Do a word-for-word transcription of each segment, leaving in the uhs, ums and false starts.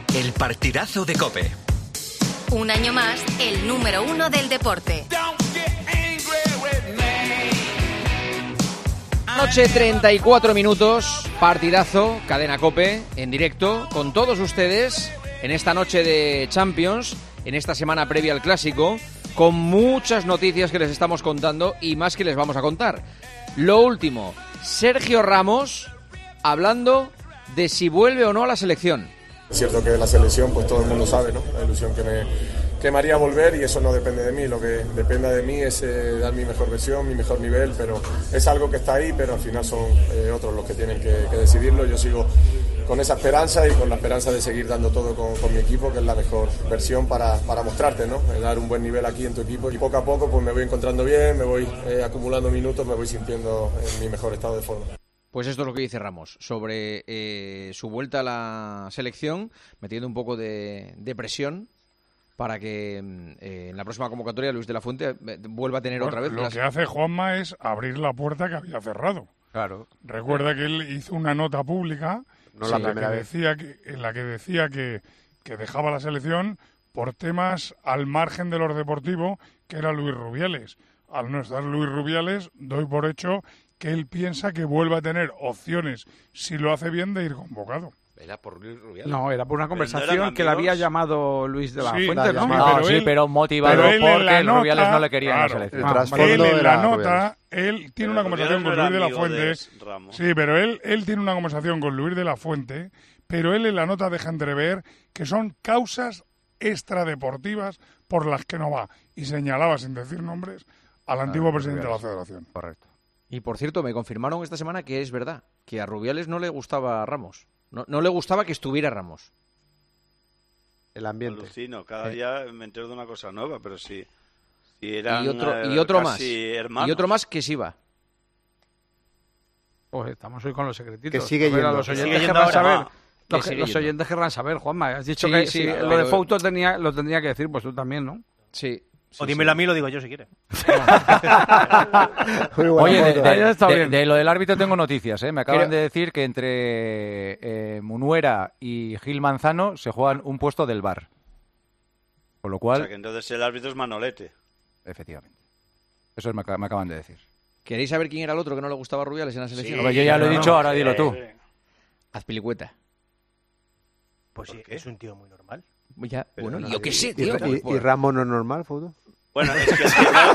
El partidazo de COPE. Un año más, el número uno del deporte. Noche treinta y cuatro minutos, partidazo, cadena COPE, en directo, con todos ustedes, en esta noche de Champions, en esta semana previa al Clásico, con muchas noticias que les estamos contando y más que les vamos a contar. Lo último, Sergio Ramos hablando de si vuelve o no a la selección. Es cierto que la selección, pues todo el mundo sabe, ¿no? La ilusión que me, que me haría volver, y eso no depende de mí. Lo que depende de mí es eh, dar mi mejor versión, mi mejor nivel, pero es algo que está ahí, pero al final son eh, otros los que tienen que, que decidirlo. Yo sigo con esa esperanza y con la esperanza de seguir dando todo con, con mi equipo, que es la mejor versión para, para mostrarte, ¿no? Dar un buen nivel aquí en tu equipo, y poco a poco pues me voy encontrando bien, me voy eh, acumulando minutos, me voy sintiendo en mi mejor estado de forma. Pues esto es lo que dice Ramos sobre eh, su vuelta a la selección, metiendo un poco de, de presión para que eh, en la próxima convocatoria Luis de la Fuente eh, vuelva a tener bueno, otra vez... Lo las... que hace Juanma es abrir la puerta que había cerrado. Claro. Recuerda que él hizo una nota pública no en, la la primera que vez. decía que, en la que decía que, que dejaba la selección por temas al margen de los deportivos, que era Luis Rubiales. Al no estar Luis Rubiales, doy por hecho que él piensa que vuelve a tener opciones, si lo hace bien, de ir convocado. Era por Luis Rubiales. No, era por una conversación no que le había llamado Luis de la sí, Fuente, ¿no? No, pero sí, él, pero motivado pero él porque el Rubiales nota, no le quería claro, en la selección. Ah, Trasfondo él en la nota, Rubiales. él tiene pero una conversación con no Luis de la amigo Fuente. de Sí, pero él, él tiene una conversación con Luis de la Fuente, pero él en la nota deja entrever que son causas extradeportivas por las que no va. Y señalaba, sin decir nombres, al antiguo ah, presidente Rubiales. de la Federación. Correcto. Y por cierto, me confirmaron esta semana que es verdad, que a Rubiales no le gustaba a Ramos. No, no le gustaba que estuviera Ramos. El ambiente. Alucino, cada día me entero de una cosa nueva, pero sí. Si eran, y otro, eh, y otro más. hermanos. Y otro más que sí va. Pues estamos hoy con los secretitos. Que sigue A ver, yendo. a los Que oyentes sigue yendo querrán ahora. saber. Ah, Los, que sigue los yendo. oyentes querrán saber, Juanma. Has dicho Sí, que sí, si claro. lo de Fouto tenía, lo tendría que decir, pues tú también, ¿no? Sí. sí O dímelo sí. a mí, lo digo yo si quieres. Oye, de, de- Ya está de- bien. de lo del árbitro tengo noticias, ¿eh? Me acaban Creo- de decir que entre eh, Munuera y Gil Manzano se juegan un puesto del V A R. Con lo O cual, sea, que entonces el árbitro es Manolete. efectivamente. Eso me, ac- me acaban de decir. ¿Queréis saber quién era el otro que no le gustaba a Rubiales en la selección? Sí. Hombre, yo ya lo he no, dicho, no, ahora dilo eh, tú. Azpilicueta. Pues ¿Por sí, qué? es un tío muy normal. Ya, Pero bueno, no, yo qué sé, ¿Y, tío. y, pues- y pues- Ramos no es normal, Fouto? Bueno, es que, es que no,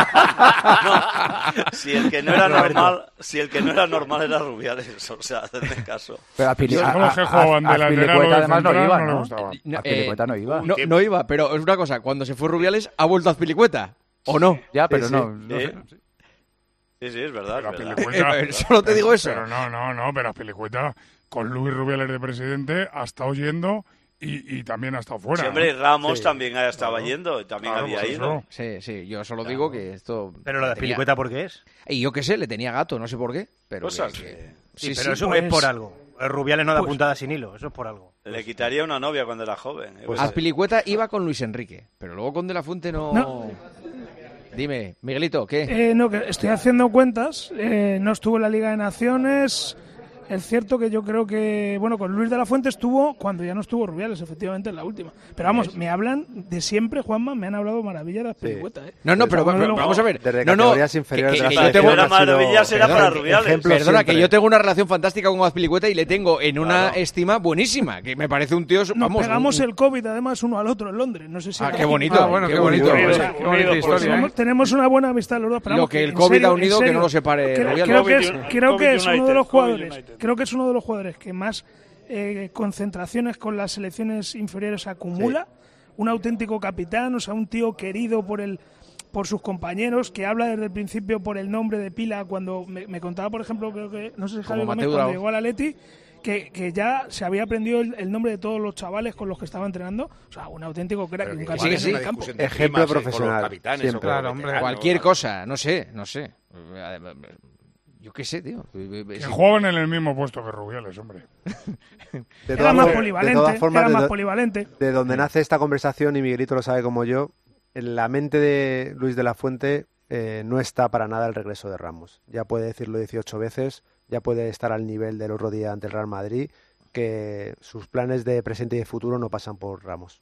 no, si el que no era normal, si el que no era normal era Rubiales, o sea, hacedme caso. Pero a Pili- Son a- los que a- jugaban de a- lateral o Azpilicueta de además no central, iba, no le ¿no? gustaba. No, Azpilicueta eh, no iba. No, no iba, pero es una cosa, cuando se fue Rubiales ha vuelto a Azpilicueta, ¿o no? Ya, pero Sí, no. sí. no Sí. sé. Sí, sí, es verdad, Pero es verdad. Azpilicueta- Eh, solo te digo eso. Pero no, no, no, pero Azpilicueta con Luis Rubiales de presidente ha estado yendo y, y también ha estado fuera. Sí, hombre, ¿no? Ramos Sí. también estaba yendo, y también Claro, había pues ido. eso. Sí, sí, yo solo digo que esto... Pero lo de tenía- Pilicueta, ¿por qué es? Y yo qué sé, le tenía gato, no sé por qué, pero... Cosas que- que- que- Sí, Sí, pero sí, eso pues- es por algo. El Rubiales no da pues- puntada sin hilo, eso es por algo. Le quitaría una novia cuando era joven. eh, Pues pues, Azpilicueta iba con Luis Enrique, pero luego con De la Fuente no... No. Dime, Miguelito, ¿qué? Eh, no, que estoy haciendo cuentas. Eh, no estuvo en la Liga de Naciones. Es cierto que yo creo que, bueno, con Luis de la Fuente estuvo cuando ya no estuvo Rubiales, efectivamente, en la última. Pero vamos, me hablan de siempre, Juanma, me han hablado maravillas de Azpilicueta, ¿eh? No, no, pero, Uno de pero los- vamos a ver. Desde no, no, categorías inferiores que- de que la yo tengo- era selección ha sido- maravillas, era perdona, para Rubiales. ejemplo Perdona, siempre. que yo tengo una relación fantástica con Azpilicueta y le tengo en una Claro. estima buenísima, que me parece un tío... Nos vamos, pegamos un- el COVID, además, uno al otro en Londres. No sé si... Ah, era qué aquí. bonito. Ah, bueno, qué bonito. bonito. Qué sea, bonita Pues historia, tenemos, ¿eh? tenemos una buena amistad los dos. Pero Lo vamos, que el en COVID serio, ha en unido, que serio, no lo separe creo, Rubiales. creo que es, COVID, creo que es uno de United, los COVID jugadores United. creo que es uno de los jugadores que más eh, concentraciones con las selecciones inferiores acumula. Un auténtico capitán, o sea, un tío querido por el por sus compañeros, que habla desde el principio por el nombre de pila. Cuando me, me contaba, por ejemplo, creo que, no sé si Javier Gómez, Mateu cuando Grau. llegó al Atleti, que, que ya se había aprendido el, el nombre de todos los chavales con los que estaba entrenando. O sea, un auténtico crack, un capitán sí, sí. en el campo. Ejemplo profesional, siempre. Claro, hombre. Cualquier cosa, no sé, no sé. Yo qué sé, tío. Que juegan en el mismo puesto que Rubiales, hombre. De Era todas más for- de polivalente, todas formas, era de más do- polivalente. de donde nace esta conversación, y Miguelito lo sabe como yo, en la mente de Luis de la Fuente eh, no está para nada el regreso de Ramos. Ya puede decirlo dieciocho veces, ya puede estar al nivel del otro día ante el Real Madrid, que sus planes de presente y de futuro no pasan por Ramos.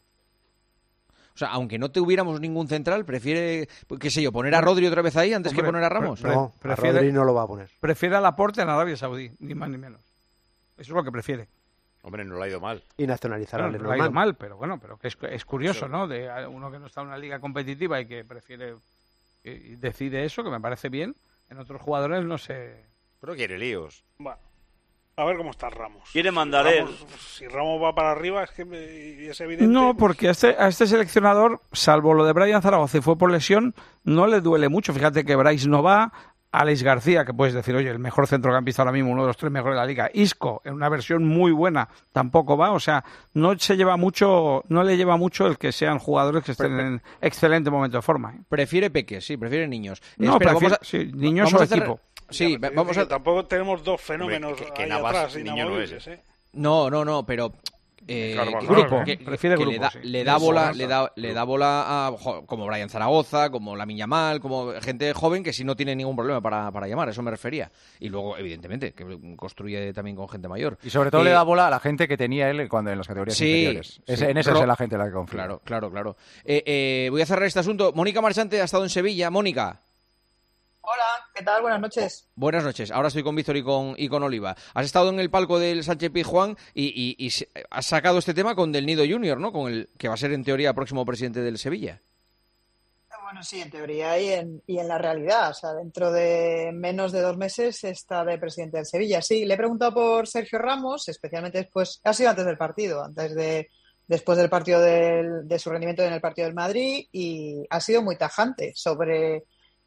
O sea, aunque no tuviéramos ningún central, prefiere, qué sé yo, poner a Rodri otra vez ahí antes Hombre, que poner a Ramos. pre- No, prefiere- a Rodri no lo va a poner. Prefiere a Laporte en Arabia Saudí, ni más ni menos. Eso es lo que prefiere. Hombre, no le ha ido mal. Y nacionalizar Bueno, a no le ha ido Lenormand. mal, pero bueno, pero que es, es curioso, ¿no? De uno que no está en una liga competitiva y que prefiere y decide eso, que me parece bien. En otros jugadores no sé. Pero quiere líos. Bueno, a ver cómo está Ramos. Quiere mandar él. Ramos, si Ramos va para arriba es que me- es evidente. No, pues, porque a este, a este seleccionador, salvo lo de Brian Zaragoza y fue por lesión, no le duele mucho. Fíjate que Bryce no va, Alex García, que puedes decir, oye, el mejor centrocampista ahora mismo, uno de los tres mejores de la liga. Isco, en una versión muy buena, tampoco va. O sea, no se lleva mucho, no le lleva mucho el que sean jugadores que estén en excelente momento de forma. ¿eh? Prefiere peques, sí, prefiere niños. No, Espera, prefiere- vamos a- sí, niños vamos o a hacer- equipo. Sí, ya, vamos que a... Tampoco tenemos dos fenómenos Hombre, que- que ahí Navas atrás, niño no inamovibles, es. ¿eh? No, no, no, pero... eh, Carvajal, que- grupo, que- prefiere que grupo, le da, sí. le da Eso, bola, eso. le da, le da bola a jo, como Brian Zaragoza, como Lamine Yamal, como gente joven que sí no tiene ningún problema para, para llamar, eso me refería. Y luego, evidentemente, que construye también con gente mayor. Y sobre todo Eh, le da bola a la gente que tenía él cuando en las categorías sí, inferiores. sí. Ese- en esa Ro- es la gente en la que confía. Claro, claro, claro. Eh, eh, voy a cerrar este asunto. Mónica Marchante ha estado en Sevilla. Mónica. Hola, ¿qué tal? Buenas noches. Buenas noches. Ahora estoy con Víctor y con, y con Oliva. Has estado en el palco del Sánchez Pizjuán y, y, y se- has sacado este tema con Del Nido Junior, ¿no? Con el que va a ser en teoría próximo presidente del Sevilla. Bueno, sí, en teoría y en, y en la realidad. O sea, dentro de menos de dos meses está de presidente del Sevilla. Sí, le he preguntado por Sergio Ramos, especialmente después, ha sido antes del partido, antes de después del partido del, de su rendimiento en el partido del Madrid, y ha sido muy tajante sobre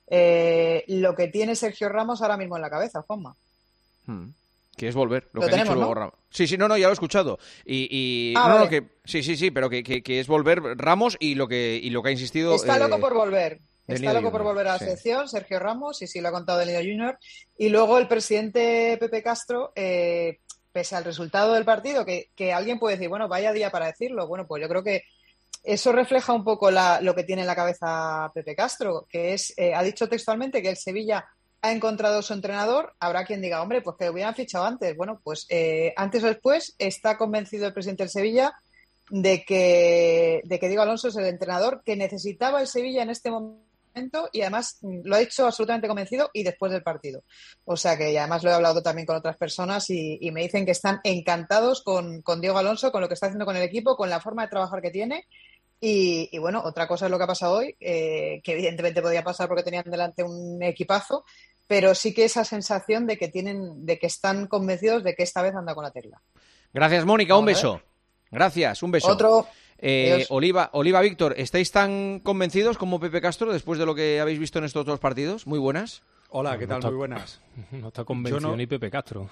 eh, lo que tiene Sergio Ramos ahora mismo en la cabeza, Juanma. Hmm. Que es volver, lo, Lo que ha dicho tenemos, luego ¿no? Ramos. Sí, sí, no, no, ya lo he escuchado. Y, y Ah, no, no, vale. que sí, sí, sí, pero que, que, que es volver Ramos y lo que y lo que ha insistido. Está eh, loco por volver. Del Está Nido loco por Junior, volver a la sí. selección, Sergio Ramos, y sí lo ha contado del Nido Junior. Y luego el presidente Pepe Castro, eh, pese al resultado del partido, que, que alguien puede decir, bueno, vaya día para decirlo. Bueno, pues yo creo que eso refleja un poco la, lo que tiene en la cabeza Pepe Castro, que es, eh, ha dicho textualmente que el Sevilla ha encontrado su entrenador. Habrá quien diga, hombre, pues que lo hubieran fichado antes. Bueno, pues eh, antes o después está convencido el presidente del Sevilla de que, de que Diego Alonso es el entrenador que necesitaba el Sevilla en este momento, y además mm, lo ha dicho absolutamente convencido y después del partido. O sea que y además lo he hablado también con otras personas y, y me dicen que están encantados con, con Diego Alonso, con lo que está haciendo con el equipo, con la forma de trabajar que tiene. Y, y bueno, otra cosa es lo que ha pasado hoy, eh, que evidentemente podía pasar porque tenían delante un equipazo, pero sí que esa sensación de que tienen, de que están convencidos de que esta vez anda con la tecla. Gracias, Mónica, un Vamos a ver. beso. Gracias, un beso. Otro. Eh, Adiós. Oliva, Oliva, Víctor, ¿estáis tan convencidos como Pepe Castro después de lo que habéis visto en estos dos partidos? Muy buenas. Hola, ¿qué No tal? está- Muy buenas. No está convencido Yo no- ni Pepe Castro.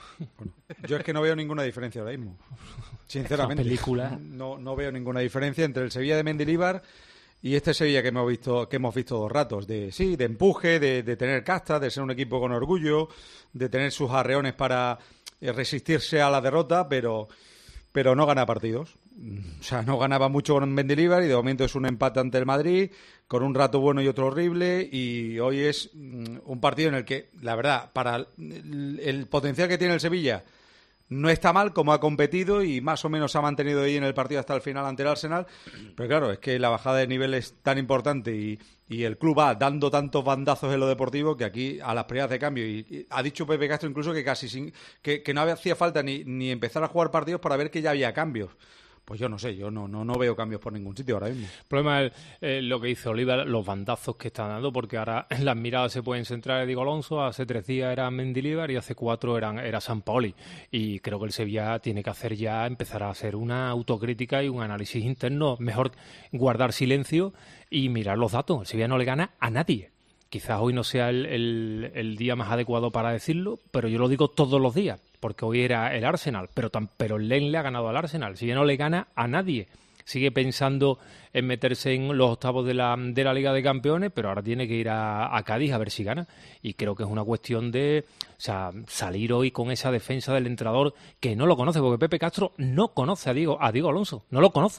Yo es que no veo ninguna diferencia ahora mismo. Sinceramente. Esa película. No, no veo ninguna diferencia entre el Sevilla de Mendilibar y este Sevilla que hemos visto, que hemos visto dos ratos. De, sí, de empuje, de, de tener casta, de ser un equipo con orgullo, de tener sus arreones para eh, resistirse a la derrota, pero, pero no gana partidos. O sea, no ganaba mucho con Mendilibar y de momento es un empate ante el Madrid, con un rato bueno y otro horrible, y hoy es mm, un partido en el que, la verdad, para el, el potencial que tiene el Sevilla, no está mal como ha competido y más o menos se ha mantenido ahí en el partido hasta el final ante el Arsenal, pero claro, es que la bajada de nivel es tan importante y, y el club va dando tantos bandazos en lo deportivo que aquí a las primeras de cambio, y, y ha dicho Pepe Castro incluso que casi sin, que, que no hacía falta ni, ni empezar a jugar partidos para ver que ya había cambios. Pues yo no sé, yo no, no, no veo cambios por ningún sitio ahora mismo. El problema es eh, lo que dice Oliva, los bandazos que está dando, porque ahora las miradas se pueden centrar en Diego Alonso, hace tres días era Mendilibar y hace cuatro eran, era Sampaoli. Y creo que el Sevilla tiene que hacer ya, empezar a hacer una autocrítica y un análisis interno. Mejor guardar silencio y mirar los datos. El Sevilla no le gana a nadie. Quizás hoy no sea el, el, el día más adecuado para decirlo, pero yo lo digo todos los días, porque hoy era el Arsenal, pero, tan, pero el Lens le ha ganado al Arsenal. Si ya no le gana a nadie, sigue pensando en meterse en los octavos de la, de la Liga de Campeones, pero ahora tiene que ir a, a Cádiz a ver si gana. Y creo que es una cuestión de, o sea, salir hoy con esa defensa del entrenador que no lo conoce, porque Pepe Castro no conoce a Diego, a Diego Alonso, no lo conoce.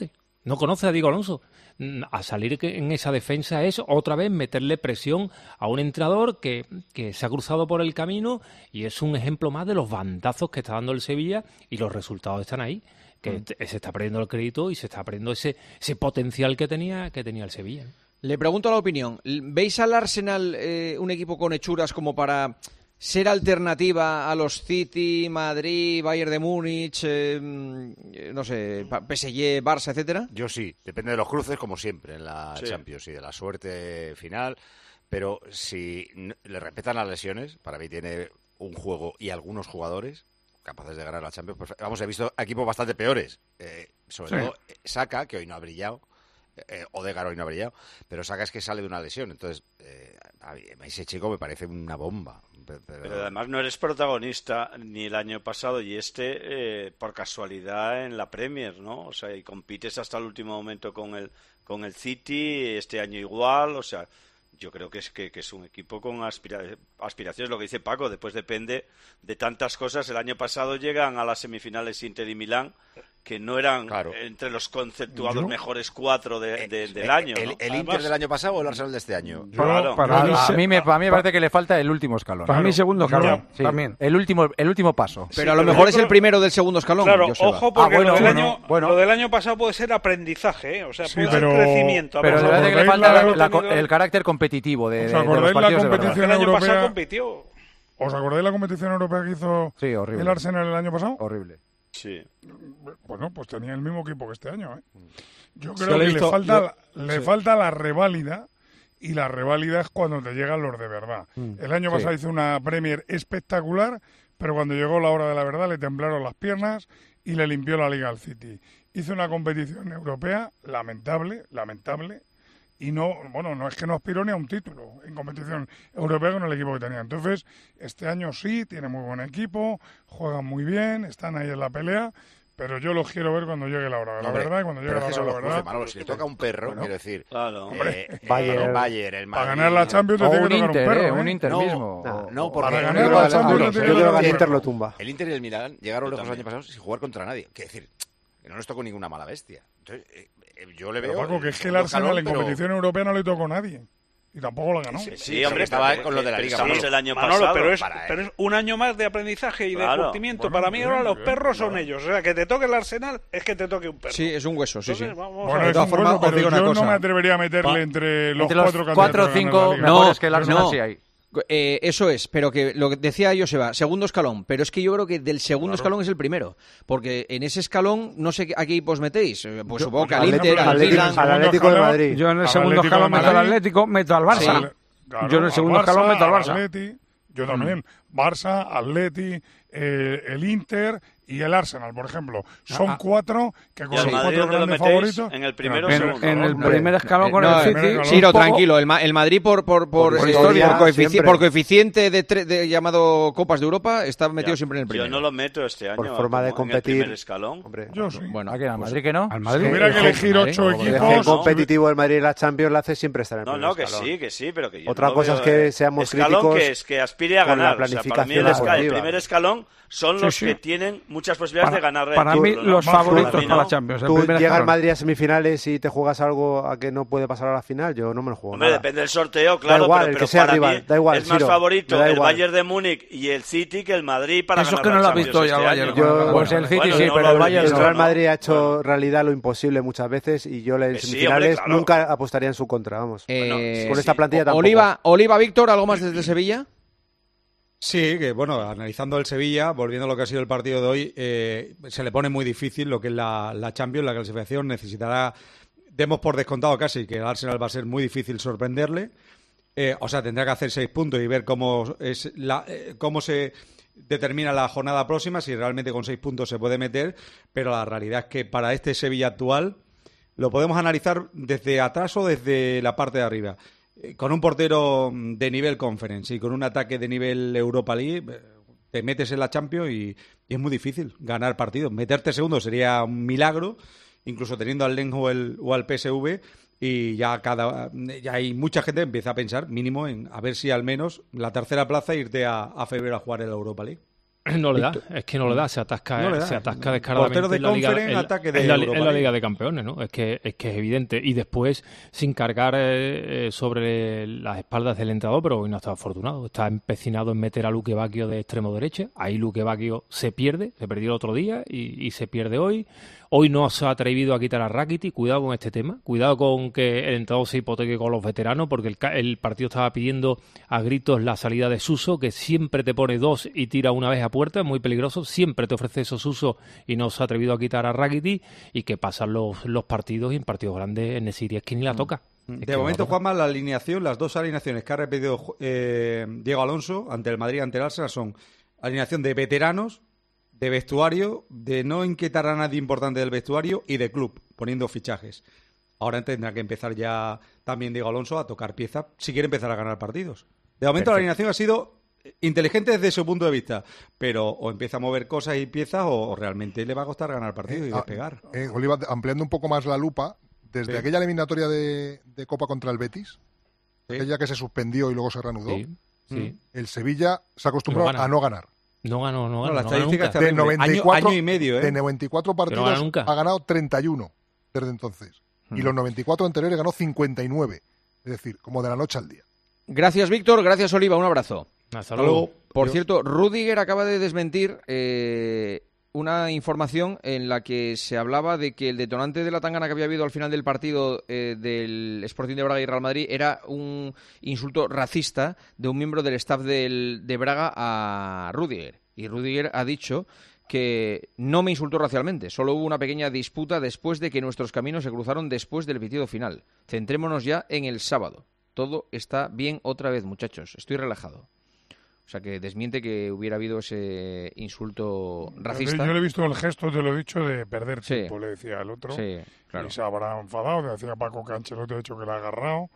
No conoce a Diego Alonso. A salir en esa defensa es otra vez meterle presión a un entrenador que, que se ha cruzado por el camino y es un ejemplo más de los bandazos que está dando el Sevilla y los resultados están ahí. Que mm. se está perdiendo el crédito y se está perdiendo ese, ese potencial que tenía, que tenía el Sevilla. Le pregunto la opinión. ¿Veis al Arsenal eh, un equipo con hechuras como para ser alternativa a los City, Madrid, Bayern de Múnich, eh, no sé, P S G, Barça, etcétera? Yo sí, depende de los cruces, como siempre, en la Sí. Champions y de la suerte final. Pero si n- le respetan las lesiones, para mí tiene un juego y algunos jugadores capaces de ganar la Champions. Perfe- Vamos, he visto equipos bastante peores. Eh, sobre Sí. todo eh, Saka, que hoy no ha brillado. Eh, Odegaard hoy no ha brillado. Pero Saka es que sale de una lesión. Entonces, eh, a mí- ese chico me parece una bomba. Pe- Pero, Pero además no eres protagonista ni el año pasado y este eh, por casualidad en la Premier, ¿no? O sea, y compites hasta el último momento con el con el City, este año igual, o sea, yo creo que es que, que es un equipo con aspira- aspiraciones, lo que dice Paco, después depende de tantas cosas. El año pasado llegan a las semifinales Inter y Milán, que no eran entre los conceptuados Yo- mejores cuatro de, de- del ¿El- año, ¿El, ¿no? el Inter del año pasado o el Arsenal de este año? Claro. Para, a, mí me, para mí me parece que le falta el último escalón. Para mí segundo escalón, Sí, también. El último, el último paso. Pero a lo mejor es el primero del segundo escalón. Claro, Joseba. ojo, porque Ah, bueno, lo, del bueno, año, bueno. lo del año pasado puede ser aprendizaje, ¿eh? O sea, Sí, puede pero- ser crecimiento. Pero A de ver, verdad que le ¿Recordáis falta la- la- la co- el carácter competitivo de, ¿Os de- de los acordáis la partidos de verdad. competición el año pasado europea? compitió. ¿Os acordáis la competición europea que hizo Sí, horrible. el Arsenal el año pasado? Horrible. Sí. Bueno, pues tenía el mismo equipo que este año, ¿eh? Yo Sí, creo lo he que visto, le falta, lo- le sí. falta la reválida, y la reválida es cuando te llegan los de verdad. Mm, El año sí. pasado hizo una Premier espectacular, pero cuando llegó la hora de la verdad le temblaron las piernas y le limpió la liga al City. Hizo una competición europea lamentable, lamentable, y no, bueno, no es que no aspiró ni a un título en competición europea con el equipo que tenía. Entonces, este año sí, tiene muy buen equipo, juegan muy bien, están ahí en la pelea, pero yo los quiero ver cuando llegue la hora de la Hombre, verdad, y cuando llegue pero la es que hora son de los la cruces, verdad... Manolo. Si le toca a un perro, Bueno, quiero decir... Claro. Hombre, eh, Bayern. el Bayern, el Para Madrid... ganar la Champions te O tiene un que tocar Inter, un perro, eh, un ¿eh? Inter No, mismo. no, O- no, o- porque- Para Yo ganar creo la que- Champions yo te tiene creo que que tocar el un Inter perro. lo tumba. El Inter y el Milán llegaron Yo lejos el también. año pasado sin jugar contra nadie. Quiero decir, que no les tocó ninguna mala bestia. Entonces, eh, eh, yo le Pero veo... Paco, que es que el segundo Arsenal escalón, en pero- competición europea no le tocó a nadie. Y tampoco la ganó. Sí, Sí, hombre, estaba pero- con lo de la pero Liga, estamos Manolo. el año Manolo, pasado. pero es, para él. pero es un año más de aprendizaje y de Claro. curtimiento. Bueno, Para mí bien, ahora los bien, perros son claro. ellos. O sea, que te toque el Arsenal es que te toque un perro. Sí, es un hueso, sí, sí. Entonces, vamos Bueno, a ver. es todas un formas, hueso, os pero digo una yo cosa. no me atrevería a meterle Pa- entre los Entre los cuatro cuatro o candidatos a ganar cinco la Liga. mejores que el Arsenal no. sí hay. Eh, eso es, pero que lo que decía Joseba, segundo escalón, pero es que yo creo que del segundo Claro. escalón es el primero, porque en ese escalón no sé a qué equipos metéis, eh, pues Yo- supongo que pues al Atlético- Inter, al Atlético- Milan, al Atlético de Madrid. Yo en el Al segundo Atlético escalón de meto al Madrid. Atlético, meto al Barça. Al- claro, Yo en el al segundo Barça, escalón meto al al Barça. Atleti, yo también. Barça, Atleti, eh, el Inter y el Arsenal, por ejemplo. Son Ah, cuatro que con ¿Y al los Madrid cuatro dónde lo grandes metéis? favoritos... ¿En el primero o En- segundo? En el Hombre. primer escalón Eh, con no, el City. eh, un Siro, poco- tranquilo, el, Ma- el Madrid por por por, Por eh, historia, por coefici- siempre. por coeficiente de, tre- de llamado Copas de Europa está metido Ya, siempre en el primero. Yo no lo meto este año. Por forma de como en el competir. primer escalón. Hombre, Yo sí. Bueno, ¿A quién? ¿Al pues, Madrid que no? Al Si Madrid. hubiera que elegir Madrid, ocho no, el equipos... eje competitivo del Madrid y la Champions la hace siempre estar en el No, primer no, que escalón. sí, que sí, pero que yo Otra no cosa veo, es que eh, seamos escalón críticos que es que aspire a con la ganar. O sea, para mí el, planificación esca- el deportiva. primer escalón son Sí, los sí. que tienen muchas posibilidades Para, de ganar el para mí, título, ¿no? los Más favoritos para mí, para ¿no? la Champions. el Tú primer llegas al escalón. Madrid a semifinales y te juegas algo a que no puede pasar a la final, yo no me lo juego. Hombre, nada. depende del sorteo, claro, igual, pero, el pero que sea para rival, mí da igual, es más Ciro, favorito me da el igual. Bayern de Múnich y el City que el Madrid para Eso es ganar que no la lo ha Champions visto ya el este Bayern. año. Yo- Pues el City Bueno, sí, no pero lo el he Bayern El visto, no. Real ¿no? Madrid ha hecho Bueno. realidad lo imposible muchas veces y yo en Que sí, semifinales hombre, claro. nunca apostaría en su contra, vamos. eh, Con esta plantilla tampoco. Oliva, Oliva, Víctor, ¿algo más desde Sevilla? Sí, que bueno, analizando el Sevilla, volviendo a lo que ha sido el partido de hoy, eh, se le pone muy difícil lo que es la, la Champions, la clasificación. Necesitará, demos por descontado casi, que el Arsenal va a ser muy difícil sorprenderle. Eh, o sea, tendrá que hacer seis puntos y ver cómo, es la, eh, cómo se determina la jornada próxima, si realmente con seis puntos se puede meter. Pero la realidad es que para este Sevilla actual lo podemos analizar desde atrás o desde la parte de arriba. Con un portero de nivel Conference y con un ataque de nivel Europa League, te metes en la Champions y, y es muy difícil ganar partidos. Meterte segundo sería un milagro, incluso teniendo al Lens o, el, o al P S V, y ya cada ya hay mucha gente que empieza a pensar mínimo en a ver si al menos la tercera plaza irte a, a febrero a jugar en la Europa League. No le da, es que no le da, se atasca, No le da. se atasca descaradamente Portero de en la Liga, Conference, en- ataque de en la, Europa en la League. Liga de Campeones, ¿no? Es que es que es evidente. Y después, sin cargar eh, eh, sobre las espaldas del entrenador, pero hoy no está afortunado. Está empecinado en meter a Luque Bacchio de extremo derecha. Ahí Luque Bacchio se pierde, se perdió el otro día y, y se pierde hoy. Hoy no se ha atrevido a quitar a Rakitic. Cuidado con este tema. Cuidado con que el entrenador se hipoteque con los veteranos, porque el, ca- el partido estaba pidiendo a gritos la salida de Suso, que siempre te pone dos y tira una vez a puerta, es muy peligroso. Siempre te ofrece esos Suso y no se ha atrevido a quitar a Rakitic, y que pasan los, los partidos y en partidos grandes en Nesiri es que ni la toca. Es que De no momento, la toca. Juanma, la alineación, las dos alineaciones que ha repetido eh, Diego Alonso ante el Madrid, ante el Arsenal, son alineación de veteranos, de vestuario, de no inquietar a nadie importante del vestuario y de club, poniendo fichajes. Ahora tendrá que empezar ya también Diego Alonso a tocar pieza si quiere empezar a ganar partidos. De momento, Perfecto. la alineación ha sido inteligente desde su punto de vista, pero o empieza a mover cosas y piezas o, o realmente le va a costar ganar partidos y Ah, despegar. eh, Oliva, ampliando un poco más la lupa, desde Sí. aquella eliminatoria de, de Copa contra el Betis, Sí. aquella que se suspendió y luego se reanudó, Sí, sí. el Sevilla se acostumbró No gana. a no ganar. No ganó, no No, ganó. la no ganó estadística nunca. está De terrible. noventa y Año- cuatro, año y medio, ¿eh? de noventa y cuatro partidos gana nunca. ha ganado treinta y uno desde entonces. Y los noventa y cuatro anteriores ganó cincuenta y nueve. Es decir, como de la noche al día. Gracias, Víctor. Gracias, Oliva. Un abrazo. Hasta luego. Por Adiós. cierto, Rudiger acaba de desmentir eh, una información en la que se hablaba de que el detonante de la tangana que había habido al final del partido eh, del Sporting de Braga y Real Madrid era un insulto racista de un miembro del staff del, de Braga a Rudiger. Y Rudiger ha dicho que no me insultó racialmente, solo hubo una pequeña disputa después de que nuestros caminos se cruzaron después del pitido final. Centrémonos ya en el sábado. Todo está bien otra vez, muchachos. Estoy relajado. O sea, que desmiente que hubiera habido ese insulto racista. Yo le he visto el gesto, te lo he dicho, de perder Sí. tiempo, le decía al otro. Sí, claro. Y se habrá enfadado, le decía Paco que Ancelotti ha dicho que le ha agarrado.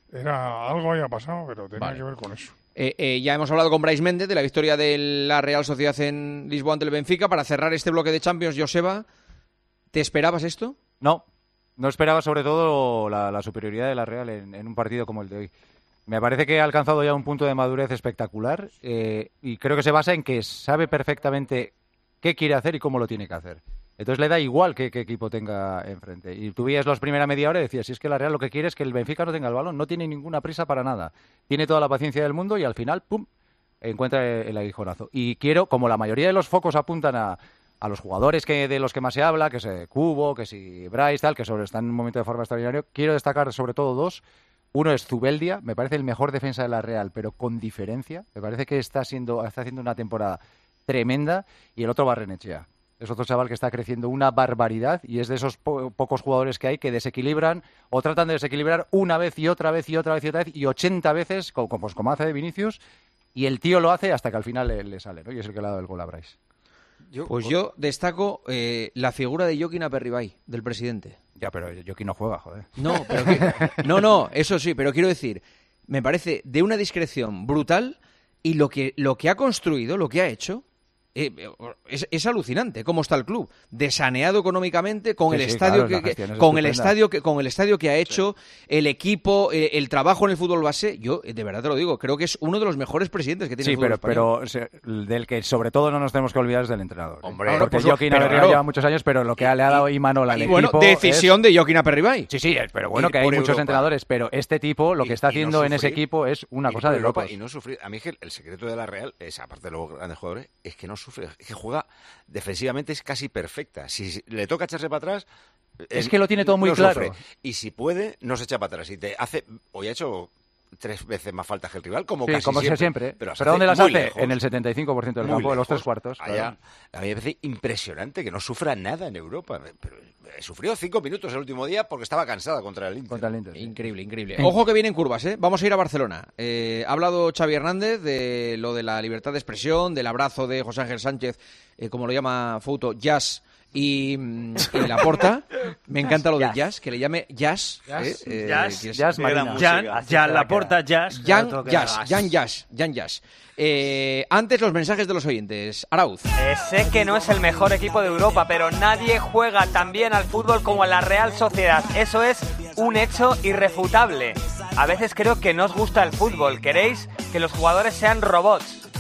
Era algo había pasado, pero tenía Vale. que ver con eso. Eh, eh, ya hemos hablado con Brais Méndez de la victoria de la Real Sociedad en Lisboa ante el Benfica. Para cerrar este bloque de Champions, Joseba, ¿te esperabas esto? No, no esperaba sobre todo la, la superioridad de la Real en, en un partido como el de hoy. Me parece que ha alcanzado ya un punto de madurez espectacular eh, y creo que se basa en que sabe perfectamente qué quiere hacer y cómo lo tiene que hacer. Entonces le da igual qué, qué equipo tenga enfrente. Y tú veías las primeras media hora y decías, si es que la Real lo que quiere es que el Benfica no tenga el balón, no tiene ninguna prisa para nada. Tiene toda la paciencia del mundo y al final, ¡pum!, encuentra el aguijonazo. Y quiero, como la mayoría de los focos apuntan a, a los jugadores que de los que más se habla, que es Cubo, que si Bryce, tal, que sobre, están en un momento de forma extraordinario, quiero destacar sobre todo dos. Uno es Zubeldia, me parece el mejor defensa de la Real, pero con diferencia. Me parece que está, siendo, está haciendo una temporada tremenda. Y el otro Barrenechea. Es otro chaval que está creciendo una barbaridad y es de esos po- pocos jugadores que hay que desequilibran o tratan de desequilibrar una vez y otra vez y otra vez y otra vez y ochenta veces, como, como, pues como hace de Vinicius, y el tío lo hace hasta que al final le, le sale, ¿no? Y es el que le ha dado el gol a Bryce. Pues yo destaco eh, la figura de Joaquín Aperribay, del presidente. Ya, pero Joaquín no juega, joder. No, pero que- no, no, eso sí, pero quiero decir, me parece de una discreción brutal y lo que, lo que ha construido, lo que ha hecho, eh, es, es alucinante cómo está el club, desaneado económicamente con Sí, el sí, estadio claro, la que, gestión es con el estupenda. estadio que con el estadio que ha hecho, el equipo, eh, el trabajo en el fútbol base. Yo eh, de verdad te lo digo, creo que es uno de los mejores presidentes que tiene Sí, el fútbol pero, español. pero se- del que sobre todo no nos tenemos que olvidar es del entrenador. ¿eh? Hombre, porque pues, Joaquín pero Aperribay claro. lleva muchos años, pero lo que le ha dado Imanol al Y bueno, equipo decisión es... de Joaquín Aperribay. Sí, sí, pero bueno, Ir que hay por muchos Europa. entrenadores, pero este tipo lo que Y- está y no haciendo en ese sufrir. equipo es una Ir cosa por de Europa locos. y no sufrir. A mí es que el, el secreto de la Real es, aparte de los grandes jugadores, es que no sufre, es que juega defensivamente, es casi perfecta. Si, si le toca echarse para atrás, Es eh, que lo tiene todo muy no claro. sufre. Y si puede, no se echa para atrás. Y te hace, hoy ha hecho tres veces más falta que el rival, como Sí, casi como siempre. siempre. Pero, las ¿Pero hace dónde las muy hace? lejos. En el setenta y cinco por ciento del Muy campo, de los lejos. tres cuartos. Allá, claro. a mí me parece impresionante que no sufra nada en Europa. Pero, eh, sufrió cinco minutos el último día porque estaba cansada contra el Inter. Contra el Inter. Increíble, increíble. Ojo que vienen curvas, ¿eh? Vamos a ir a Barcelona. Eh, ha hablado Xavi Hernández de lo de la libertad de expresión, del abrazo de José Ángel Sánchez, eh, como lo llama Fouto, jazz y, mm, y Laporta. Me encanta lo de jazz, que le llame jazz. Jazz, eh, eh, jazz, que es- jazz marina. Jan, Jan Laporta, jazz. Jan otro que Jazz, era- Jan Jazz, Jan Jazz. Eh, antes los mensajes de los oyentes. Arauz. Eh, sé que no es el mejor equipo de Europa, pero nadie juega tan bien al fútbol como la Real Sociedad. Eso es un hecho irrefutable. A veces creo que no os gusta el fútbol. Queréis que los jugadores sean robots.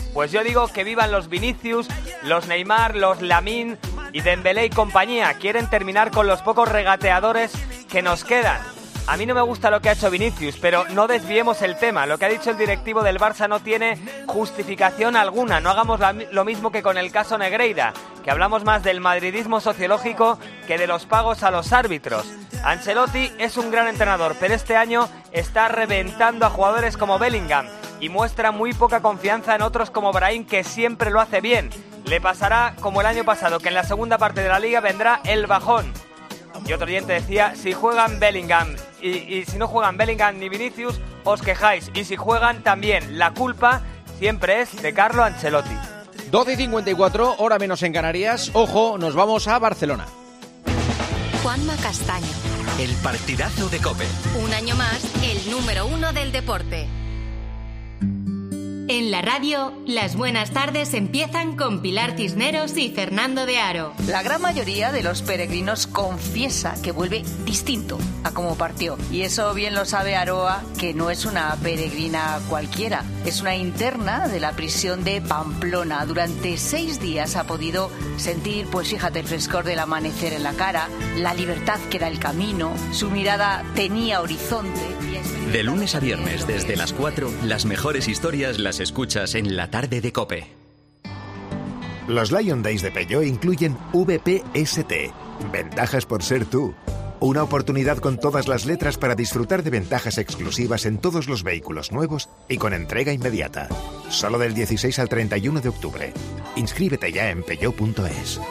Pues yo digo que vivan los Vinicius, los Neymar, los Lamine y Dembélé y compañía. Quieren terminar con los pocos regateadores que nos quedan. A mí no me gusta lo que ha hecho Vinicius, pero no desviemos el tema. Lo que ha dicho el directivo del Barça no tiene justificación alguna. No hagamos la, lo mismo que con el caso Negreira, que hablamos más del madridismo sociológico que de los pagos a los árbitros. Ancelotti es un gran entrenador, pero este año está reventando a jugadores como Bellingham y muestra muy poca confianza en otros como Brahim, que siempre lo hace bien. Le pasará como el año pasado, que en la segunda parte de la Liga vendrá el bajón. Y otro oyente decía, si juegan Bellingham y, y si no juegan Bellingham ni Vinicius, os quejáis. Y si juegan también, la culpa siempre es de Carlo Ancelotti. doce y cincuenta y cuatro, hora menos en Canarias. Ojo, nos vamos a Barcelona. Juanma Castaño. El partidazo de COPE. Un año más, el número uno del deporte. En la radio, las buenas tardes empiezan con Pilar Cisneros y Fernando de Aro. La gran mayoría de los peregrinos confiesa que vuelve distinto a como partió. Y eso bien lo sabe Aroa, que no es una peregrina cualquiera. Es una interna de la prisión de Pamplona. Durante seis días ha podido sentir, pues fíjate, el frescor del amanecer en la cara, la libertad que da el camino, su mirada tenía horizonte. De lunes a viernes, desde las cuatro, las mejores historias las escuchas en la tarde de COPE. Los Lion Days de Peugeot incluyen V P S T, ventajas por ser tú. Una oportunidad con todas las letras para disfrutar de ventajas exclusivas en todos los vehículos nuevos y con entrega inmediata. Solo del dieciséis al treinta y uno de octubre. Inscríbete ya en peugeot punto es.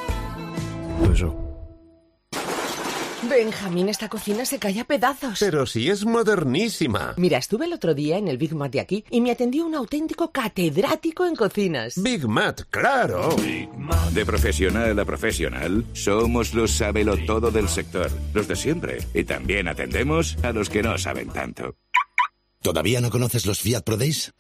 Benjamín, esta cocina se cae a pedazos. Pero si es modernísima. Mira, estuve el otro día en el Big Mat de aquí y me atendió un auténtico catedrático en cocinas. Big Mat, claro. De profesional a profesional, somos los sabelotodo del sector, los de siempre. Y también atendemos a los que no saben tanto. ¿Todavía no conoces los Fiat Pro Days?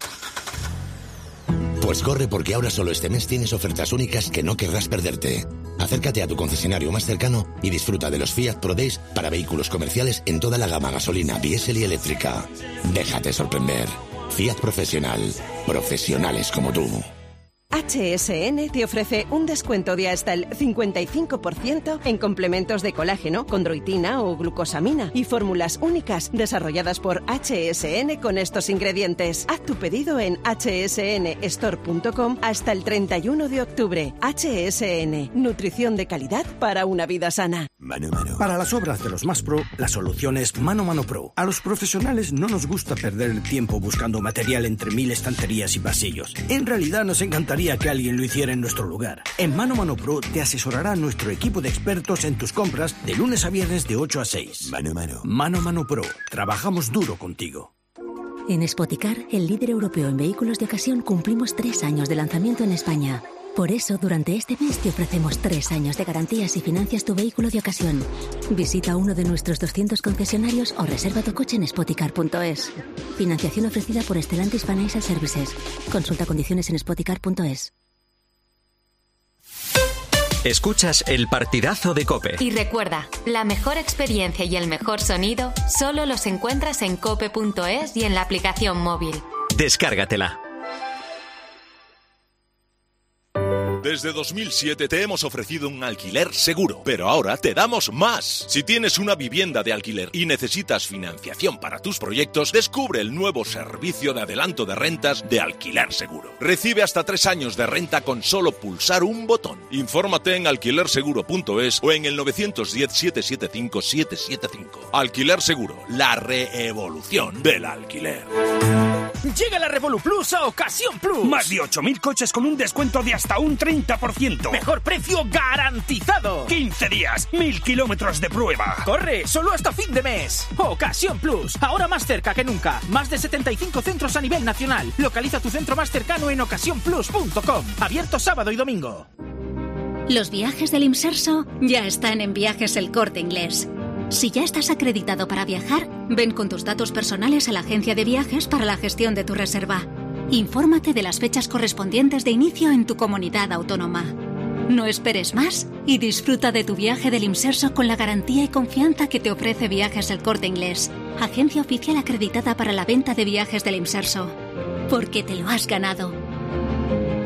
Pues corre, porque ahora solo este mes tienes ofertas únicas que no querrás perderte. Acércate a tu concesionario más cercano y disfruta de los Fiat Pro Days para vehículos comerciales en toda la gama gasolina, diésel y eléctrica. Déjate sorprender. Fiat Profesional. Profesionales como tú. H S N te ofrece un descuento de hasta el cincuenta y cinco por ciento en complementos de colágeno, condroitina o glucosamina y fórmulas únicas desarrolladas por H S N con estos ingredientes. Haz tu pedido en h s n store punto com hasta el treinta y uno de octubre. H S N, nutrición de calidad para una vida sana. Mano Mano. Para las obras de los más pro, la solución es Mano Mano Pro. A los profesionales no nos gusta perder el tiempo buscando material entre mil estanterías y pasillos. En realidad nos encantaría que alguien lo hiciera en nuestro lugar. En Mano Mano Pro te asesorará nuestro equipo de expertos en tus compras de lunes a viernes de ocho a seis. Mano Mano. Mano Mano Pro. Trabajamos duro contigo. En Spoticar, el líder europeo en vehículos de ocasión, cumplimos tres años de lanzamiento en España. Por eso, durante este mes te ofrecemos tres años de garantías si financias tu vehículo de ocasión. Visita uno de nuestros doscientos concesionarios o reserva tu coche en spoticar punto es. Financiación ofrecida por Stellantis Financial Services. Consulta condiciones en spoticar punto es. Escuchas el partidazo de COPE. Y recuerda, la mejor experiencia y el mejor sonido solo los encuentras en cope punto es y en la aplicación móvil. Descárgatela. Desde dos mil siete te hemos ofrecido un alquiler seguro, pero ahora te damos más. Si tienes una vivienda de alquiler y necesitas financiación para tus proyectos, descubre el nuevo servicio de adelanto de rentas de Alquiler Seguro. Recibe hasta tres años de renta con solo pulsar un botón. Infórmate en alquiler seguro punto es o en el nueve uno cero, siete siete cinco, siete siete cinco. Alquiler Seguro, la reevolución del alquiler. Llega la Revolu Plus a Ocasión Plus. Más de ocho mil coches con un descuento de hasta un treinta por ciento. Mejor precio garantizado. quince días, mil kilómetros de prueba. Corre, solo hasta fin de mes. Ocasión Plus, ahora más cerca que nunca. Más de setenta y cinco centros a nivel nacional. Localiza tu centro más cercano en ocasión plus punto com. Abierto sábado y domingo. Los viajes del Imserso ya están en Viajes El Corte Inglés. Si ya estás acreditado para viajar, ven con tus datos personales a la agencia de viajes para la gestión de tu reserva. Infórmate de las fechas correspondientes de inicio en tu comunidad autónoma. No esperes más y disfruta de tu viaje del Imserso con la garantía y confianza que te ofrece Viajes El Corte Inglés, agencia oficial acreditada para la venta de viajes del Imserso. Porque te lo has ganado.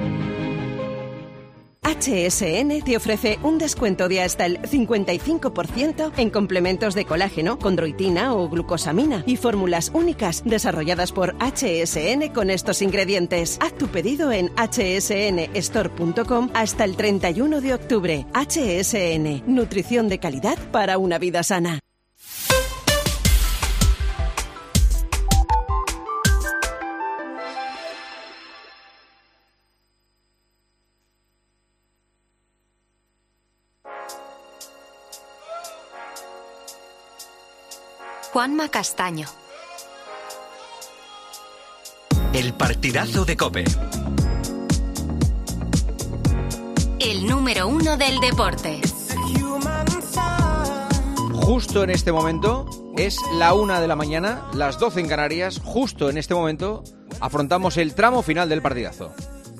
H S N te ofrece un descuento de hasta el cincuenta y cinco por ciento en complementos de colágeno, condroitina o glucosamina y fórmulas únicas desarrolladas por H S N con estos ingredientes. Haz tu pedido en h s n store punto com hasta el treinta y uno de octubre. H S N, nutrición de calidad para una vida sana. Juanma Castaño. El partidazo de COPE. El número uno del deporte. Justo en este momento es la una de la mañana, las doce en Canarias. Justo en este momento afrontamos el tramo final del partidazo.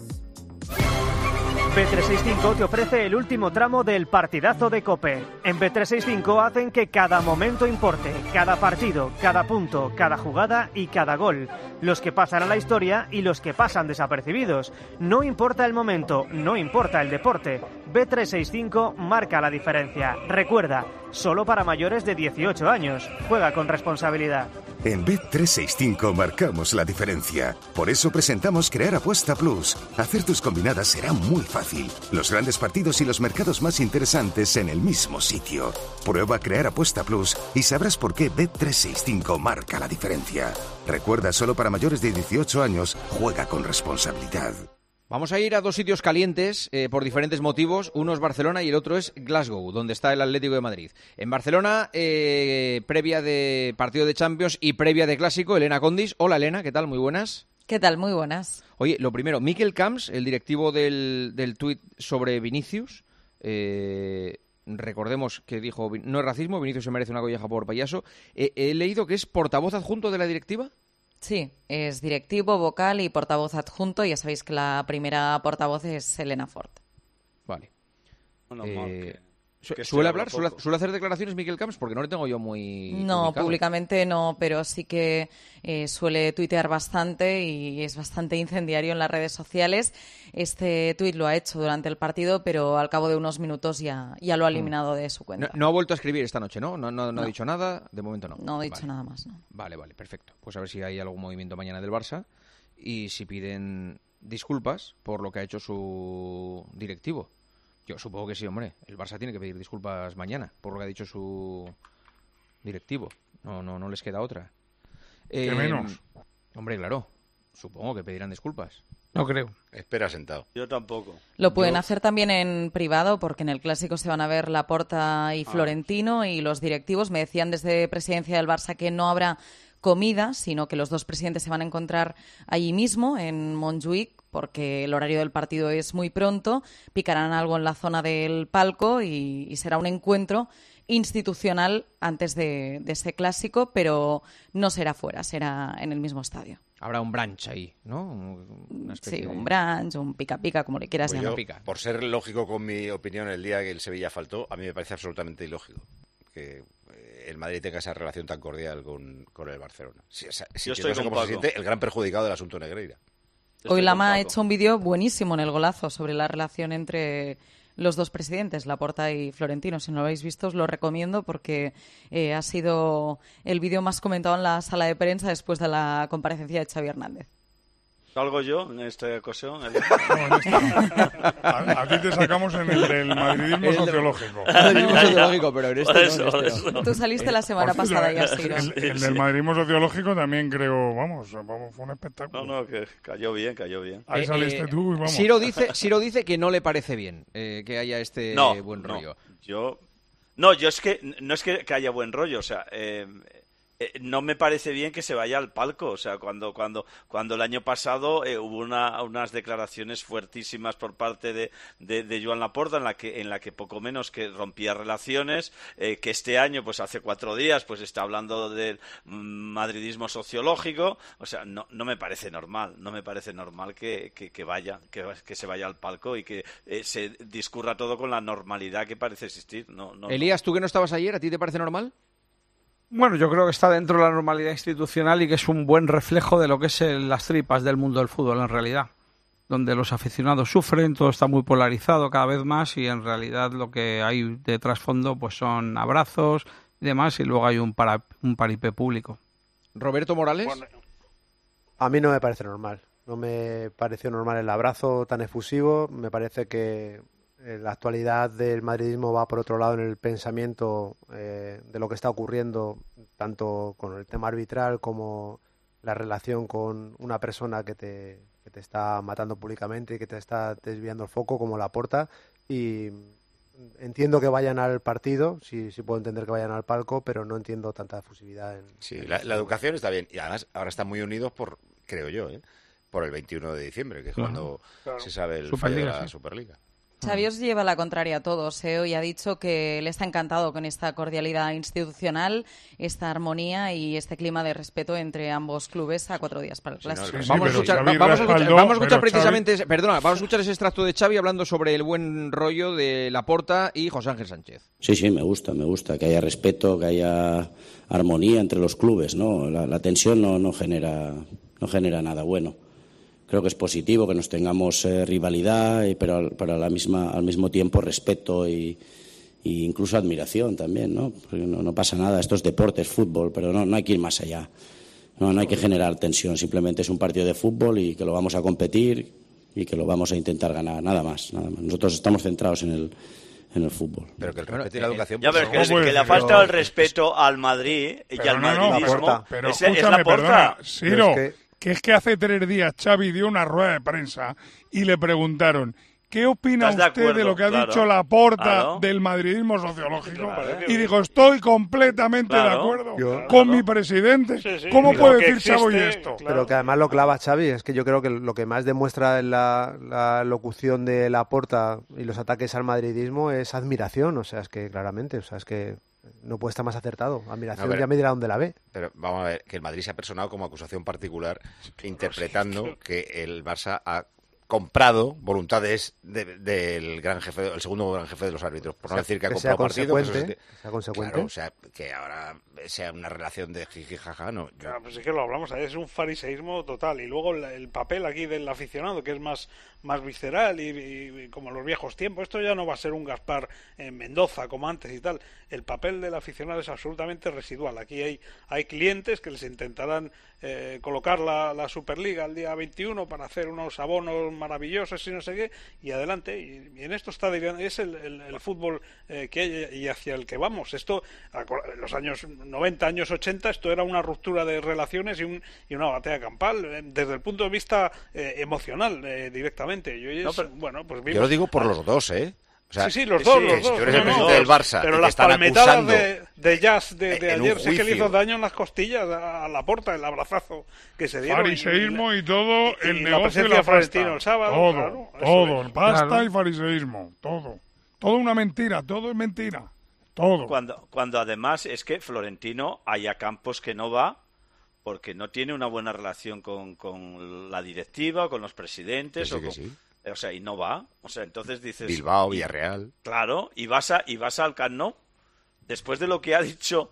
B trescientos sesenta y cinco te ofrece el último tramo del partidazo de COPE. En B trescientos sesenta y cinco hacen que cada momento importe, cada partido, cada punto, cada jugada y cada gol. Los que pasan a la historia y los que pasan desapercibidos. No importa el momento, no importa el deporte. B trescientos sesenta y cinco marca la diferencia. Recuerda, solo para mayores de dieciocho años. Juega con responsabilidad. En B trescientos sesenta y cinco marcamos la diferencia. Por eso presentamos Crear Apuesta Plus. Hacer tus combinadas será muy fácil. Los grandes partidos y los mercados más interesantes en el mismo sitio. Prueba Crear Apuesta Plus y sabrás por qué B trescientos sesenta y cinco marca la diferencia. Recuerda, solo para mayores de dieciocho años, juega con responsabilidad. Vamos a ir a dos sitios calientes eh, por diferentes motivos. Uno es Barcelona y el otro es Glasgow, donde está el Atlético de Madrid. En Barcelona, eh, previa de partido de Champions y previa de Clásico, Elena Condis. Hola, Elena, ¿qué tal? Muy buenas. ¿Qué tal? Muy buenas. Oye, lo primero, Mikel Camps, el directivo del, del tuit sobre Vinicius, eh, recordemos que dijo, no es racismo, Vinicius se merece una colleja por payaso. Eh, he leído que es portavoz adjunto de la directiva. Sí, es directivo, vocal y portavoz adjunto. Ya sabéis que la primera portavoz es Elena Ford. Vale. Bueno, eh, mal, que, su, que ¿Suele hablar? Suele, ¿Suele hacer declaraciones Mikel Camps? Porque no le tengo yo muy No, ubicado. Públicamente no, pero sí que eh, suele tuitear bastante y es bastante incendiario en las redes sociales. Este tuit lo ha hecho durante el partido, pero al cabo de unos minutos ya, ya lo ha eliminado de su cuenta. No, no ha vuelto a escribir esta noche, ¿no? No, no, no, no ha No. dicho nada, de momento no. No ha dicho Vale. nada más, ¿no? Vale, vale, perfecto. Pues a ver si hay algún movimiento mañana del Barça y si piden disculpas por lo que ha hecho su directivo. Yo supongo que sí, hombre. El Barça tiene que pedir disculpas mañana por lo que ha dicho su directivo. No, no, no les queda otra. ¿Qué Eh, menos? Hombre, claro. Supongo que pedirán disculpas. No creo. Espera sentado. Yo tampoco. Lo pueden Yo- hacer también en privado, porque en el Clásico se van a ver Laporta y Florentino y los directivos. Me decían desde Presidencia del Barça que no habrá comida, sino que los dos presidentes se van a encontrar allí mismo, en Montjuïc, porque el horario del partido es muy pronto. Picarán algo en la zona del palco y, y será un encuentro institucional antes de, de ese Clásico, pero no será fuera, será en el mismo estadio. Habrá un brunch ahí, ¿no? Una especie Sí, de- un brunch, un pica-pica, como le quieras Pues llamar. yo, por ser lógico con mi opinión el día que el Sevilla faltó, a mí me parece absolutamente ilógico que eh, el Madrid tenga esa relación tan cordial con, con el Barcelona. Si, esa- Yo sintiéndose estoy con como se Paco. siente el gran perjudicado del asunto Negreira. Hoy Lama ha hecho un vídeo buenísimo en El Golazo sobre la relación entre los dos presidentes, Laporta y Florentino. Si no lo habéis visto, os lo recomiendo porque eh, ha sido el vídeo más comentado en la sala de prensa después de la comparecencia de Xavi Hernández. ¿Salgo yo en esta ocasión? A, a ti te sacamos en el del madridismo El- sociológico. Madridismo sociológico, pero en este no, en este no. Tú saliste la semana Por pasada, cierto, Yasiro. El, el del madridismo sociológico también creo, vamos, vamos, fue un espectáculo. No, no, que cayó bien, cayó bien. Ahí saliste tú y vamos. Siro dice, Siro dice que no le parece bien eh, que haya este No, buen no. rollo. Yo, no, yo es que no es que, que haya buen rollo, o sea, eh, eh, no me parece bien que se vaya al palco, o sea, cuando cuando cuando el año pasado eh, hubo una, unas declaraciones fuertísimas por parte de, de, de Joan Laporta en la que en la que poco menos que rompía relaciones, eh, que este año, pues hace cuatro días, pues está hablando del mm, madridismo sociológico, o sea, no, no me parece normal, no me parece normal que, que, que vaya, que, que se vaya al palco y que eh, se discurra todo con la normalidad que parece existir. No, no, Elías, ¿tú que no estabas ayer, a ti te parece normal? Bueno, yo creo que está dentro de la normalidad institucional y que es un buen reflejo de lo que es el- las tripas del mundo del fútbol en realidad. donde los aficionados sufren, todo está muy polarizado cada vez más y en realidad lo que hay de trasfondo pues son abrazos y demás y luego hay un, para, un paripé público. Roberto Morales. Bueno, a mí no me parece normal. No me pareció normal el abrazo tan efusivo. Me parece que la actualidad del madridismo va por otro lado en el pensamiento eh, de lo que está ocurriendo, tanto con el tema arbitral como la relación con una persona que te, que te está matando públicamente y que te está desviando el foco, como Laporta. Y entiendo que vayan al partido, sí, sí puedo entender que vayan al palco, pero no entiendo tanta efusividad. En, sí, en la, la educación está bien. Y además ahora están muy unidos por, creo yo, ¿eh? por el veintiuno de diciembre, que es claro, cuando claro. se sabe el fallo de la sí. Superliga. Xavi os lleva la contraria a todos, ¿eh? Hoy ha dicho que le está encantado con esta cordialidad institucional, esta armonía y este clima de respeto entre ambos clubes a cuatro días para el Clásico. Sí, sí, vamos, a escuchar, vamos, a escuchar, vamos a escuchar precisamente, Xavi... perdona, vamos a escuchar ese extracto de Xavi hablando sobre el buen rollo de Laporta y José Ángel Sánchez. Sí, sí, me gusta, me gusta que haya respeto, que haya armonía entre los clubes, ¿no? La, la tensión no, no genera, no genera nada bueno. Creo que es positivo que nos tengamos eh, rivalidad, y, pero, pero a la misma, al mismo tiempo respeto y, y incluso admiración también, ¿no? Porque no, no pasa nada, esto es deporte, es fútbol, pero no, no hay que ir más allá. No, no hay que generar tensión, simplemente es un partido de fútbol y que lo vamos a competir y que lo vamos a intentar ganar, nada más. Nada más. Nosotros estamos centrados en el, en el fútbol. Pero que el respeto y la educación... Ya, pero pues, que, que le ha faltado el respeto al Madrid y al no, madridismo. No, pero es, escúchame, es la perdona, Ciro, es que... que es que hace tres días Xavi dio una rueda de prensa y le preguntaron ¿qué opina usted de, acuerdo, de lo que ha claro, dicho Laporta claro. del madridismo sociológico? Claro, y dijo, estoy completamente claro, de acuerdo yo, con claro. mi presidente. Sí, sí, ¿Cómo puede decir existe, Xavi esto? Claro. Pero que además lo clava Xavi, es que yo creo que lo que más demuestra en la, la locución de Laporta y los ataques al madridismo es admiración, o sea, es que claramente, o sea, es que no puede estar más acertado. Admiración, no, ya me dirá dónde la ve. Pero vamos a ver, que el Madrid se ha personado como acusación particular, interpretando que el Barça ha comprado voluntades del de, de gran jefe, el segundo gran jefe de los árbitros, por no o sea, decir que ha comprado partido. Que sea, que sea consecuente. Claro, o sea, que ahora sea una relación de jiji jaja, no. Yo... Claro, pues es que lo hablamos, es un fariseísmo total. Y luego el, el papel aquí del aficionado, que es más, más visceral y, y, y como en los viejos tiempos. Esto ya no va a ser un Gaspar en Mendoza como antes y tal. El papel del aficionado es absolutamente residual. Aquí hay, hay clientes que les intentarán eh, colocar la, la Superliga al día veintiuno para hacer unos abonos maravillosos y no sé qué, y adelante. Y, y en esto está es el, el, el fútbol eh, que hay y hacia el que vamos. Esto, en los años noventa, años ochenta, esto era una ruptura de relaciones y, un, y una batalla campal, eh, desde el punto de vista eh, emocional, eh, directamente. Yo, es, no, pero, bueno, pues vimos, yo lo digo por los dos, ¿eh? O sea, sí, sí, los dos, sí, los dos. Si tú eres no, el presidente no, del Barça pero y las te están palmetadas de, de jazz de, de ayer sí que le hizo daño en las costillas a Laporta, el abrazazo que se dieron. Fariseísmo y, y todo, y, el y negocio la y la pasta. El sábado, todo, claro, todo, es. pasta claro. y fariseísmo, todo. Todo una mentira, todo es mentira. Todo. Cuando, cuando además es que Florentino haya campos que no va porque no tiene una buena relación con, con la directiva, con los presidentes. Sí, o que con, sí. O sea, y no va. O sea, entonces dices... Bilbao, Villarreal. Claro, y vas, a, y vas al Camp Nou. Después de lo que ha dicho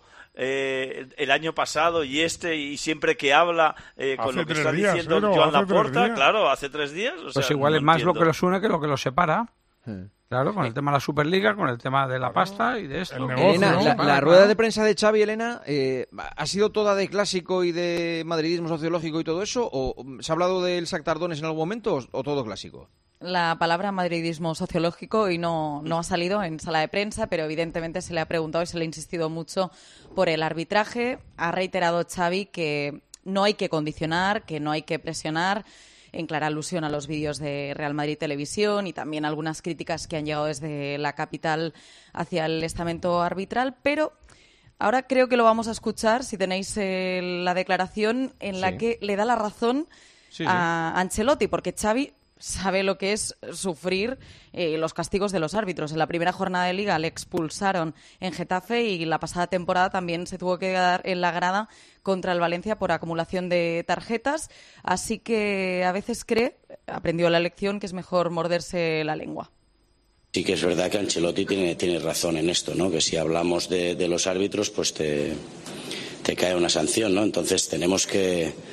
eh, el año pasado y este, y siempre que habla eh, con lo que está días, diciendo ¿eh? Joan Laporta, claro, hace tres días. O pues sea, igual no es más entiendo. lo que los une que lo que los separa. Hmm. Claro, con el tema de la Superliga, con el tema de la pasta y de esto. Negocio, Elena, ¿no? la, la claro. rueda de prensa de Xavi, Elena, eh, ¿ha sido toda de clásico y de madridismo sociológico y todo eso? ¿O se ha hablado del Shakhtar Tardones en algún momento o, o todo clásico? La palabra madridismo sociológico y no, no ha salido en sala de prensa, pero evidentemente se le ha preguntado y se le ha insistido mucho por el arbitraje. Ha reiterado Xavi que no hay que condicionar, que no hay que presionar, en clara alusión a los vídeos de Real Madrid Televisión y también algunas críticas que han llegado desde la capital hacia el estamento arbitral, pero ahora creo que lo vamos a escuchar, si tenéis eh, la declaración en sí. la que le da la razón sí, a sí. Ancelotti, porque Xavi sabe lo que es sufrir eh, los castigos de los árbitros. En la primera jornada de Liga le expulsaron en Getafe y la pasada temporada también se tuvo que quedar en la grada contra el Valencia por acumulación de tarjetas. Así que a veces cree, aprendió la lección, que es mejor morderse la lengua. Sí que es verdad que Ancelotti tiene, tiene razón en esto, ¿no? Que si hablamos de, de los árbitros, pues te, te cae una sanción, ¿no? Entonces tenemos que...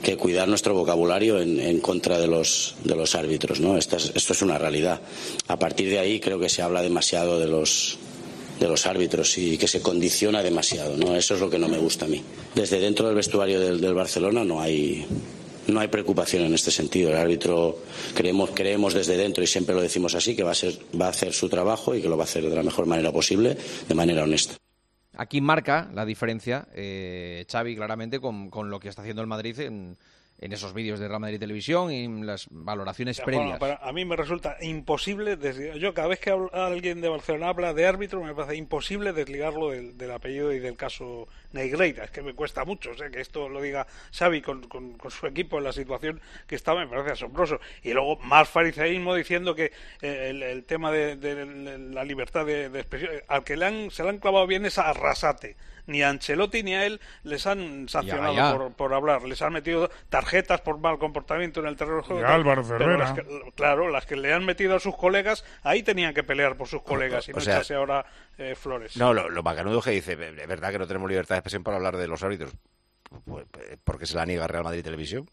que cuidar nuestro vocabulario en, en contra de los, de los árbitros, ¿no? Esto es, esto es una realidad. A partir de ahí creo que se habla demasiado de los, de los árbitros y que se condiciona demasiado, ¿no? Eso es lo que no me gusta a mí. Desde dentro del vestuario del, del Barcelona no hay... No hay preocupación en este sentido. El árbitro creemos, creemos desde dentro, y siempre lo decimos así, que va a, ser, va a hacer su trabajo y que lo va a hacer de la mejor manera posible, de manera honesta. Aquí marca la diferencia eh, Xavi claramente con, con lo que está haciendo el Madrid en, en esos vídeos de Real Madrid Televisión y en las valoraciones Ya, previas. bueno, para- a mí me resulta imposible, desli- yo cada vez que hablo- alguien de Barcelona habla de árbitro me parece imposible desligarlo del, del apellido y del caso Negreira, es que me cuesta mucho, o sea, que esto lo diga Xavi con, con, con su equipo en la situación que estaba me parece asombroso, y luego más fariseísmo diciendo que eh, el, el tema de, de la libertad de, de expresión, al que le han, se le han clavado bien es a Arrasate. Ni a Ancelotti ni a él les han sancionado Ya, ya. Por, por hablar, les han metido tarjetas por mal comportamiento en el terreno de juego. Y a Álvaro Pero Cervera. las que- claro, las que le han metido a sus colegas, ahí tenían que pelear por sus colegas y o no sea, echarse ahora eh, flores. No, lo, lo macanudo es que dice, es verdad que no tenemos libertad de expresión para hablar de los árbitros. Pues, ¿por qué se la niega Real Madrid Televisión?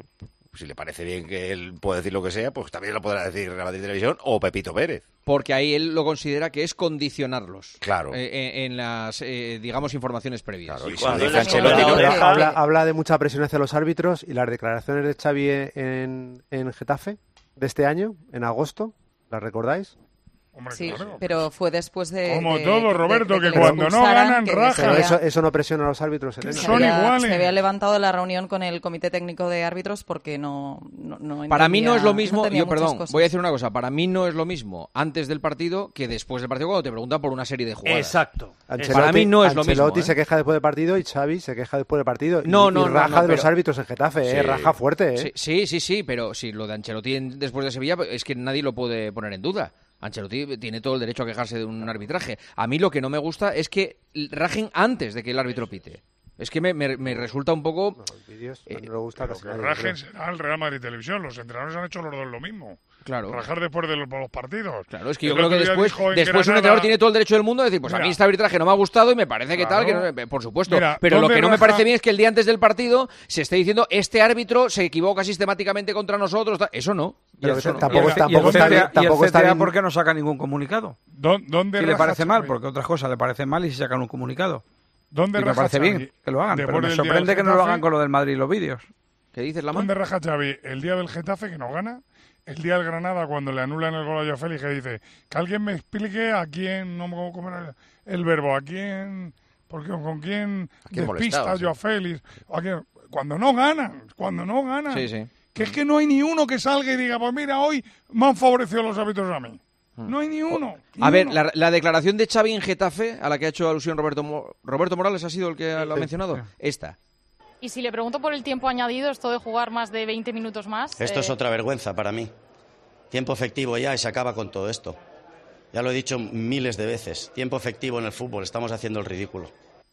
Si le parece bien que él pueda decir lo que sea, pues también lo podrá decir Real Madrid Televisión o Pepito Pérez. Porque ahí él lo considera que es condicionarlos. Claro. eh, en, en las, eh, digamos, informaciones previas. Claro, y Cuando dice él Ancelotti, habla, ¿no? habla, habla de mucha presión hacia los árbitros, y las declaraciones de Xavi en, en Getafe de este año, en agosto, ¿las recordáis? Sí, pero fue después de... Como de- todo, de- Roberto, de que le cuando no expulsaran, ganan, que rajan. se Pero había- eso, eso no presiona a los árbitros, Elena. se Son había- iguales. Se había levantado de la reunión con el Comité Técnico de Árbitros porque no, no, no Para mí no entendía- es lo mismo, no entendía yo muchas perdón, cosas. voy a decir una cosa, para mí no es lo mismo antes del partido que después del partido cuando te preguntan por una serie de jugadas. Exacto. Ancelotti- Para mí no es lo mismo. Ancelotti ¿eh? se queja después del partido y Xavi se queja después del partido. Y, No, no, y no, raja no, de los pero- árbitros en Getafe, ¿eh? Sí. Raja fuerte, ¿eh? Sí, sí, sí, sí, pero si lo de Ancelotti en- después de Sevilla es que nadie lo puede poner en duda. Ancelotti tiene todo el derecho a quejarse de un arbitraje. A mí lo que no me gusta es que rajen antes de que el árbitro pite. Es que me, me- me resulta un poco... Los vídeos Eh, no le gusta Lo casi que nadie, rajen creo. será el Real Madrid Televisión. Los entrenadores han hecho los dos lo mismo. Claro. Rajar después de los, los partidos. Claro, es que yo El creo que otro día después, dijo en después un Granada- entrenador tiene todo el derecho del mundo de decir, pues a Mira. mí este arbitraje no me ha gustado y me parece que tal, Claro. que no- por supuesto. Mira, pero lo ¿dónde que no me raja- parece bien es que el día antes del partido se esté diciendo este árbitro se equivoca sistemáticamente contra nosotros. tal. Eso no. Pero Eso no. tampoco- Y el- tampoco y el está C T A bien- tampoco y el está C T A, bien- ¿por qué no saca ningún comunicado? ¿Dó- ¿Dónde Si le raja parece mal, Xavi? porque otras cosas le parecen mal y se sacan un comunicado. ¿Dónde Y me raja parece Xavi? bien que lo hagan, pero Después me del día sorprende del que no lo Getafe. hagan con lo del Madrid y los vídeos. ¿Qué dices, Lama? ¿Dónde raja Xavi? El día del Getafe que no gana, el día del Granada cuando le anulan el gol a Joao Félix, que dice que alguien me explique a quién, no me acuerdo cómo era el, el verbo, a quién, porque con quién, ¿A quién despista molestaba, a Joao Félix, o a quién- cuando no ganan, cuando no ganan. Sí, sí. Que es que no hay ni uno que salga y diga, pues mira, hoy me han favorecido los árbitros a mí. No hay ni uno. ni A ver, uno. la, la declaración de Xavi en Getafe, a la que ha hecho alusión Roberto Mo- Roberto Morales, ha sido el que lo ha mencionado. Esta. Y si le pregunto por el tiempo añadido, esto de jugar más de veinte minutos más... Esto es eh, otra vergüenza para mí. Tiempo efectivo ya y se acaba con todo esto. Ya lo he dicho miles de veces. Tiempo efectivo en el fútbol. Estamos haciendo el ridículo.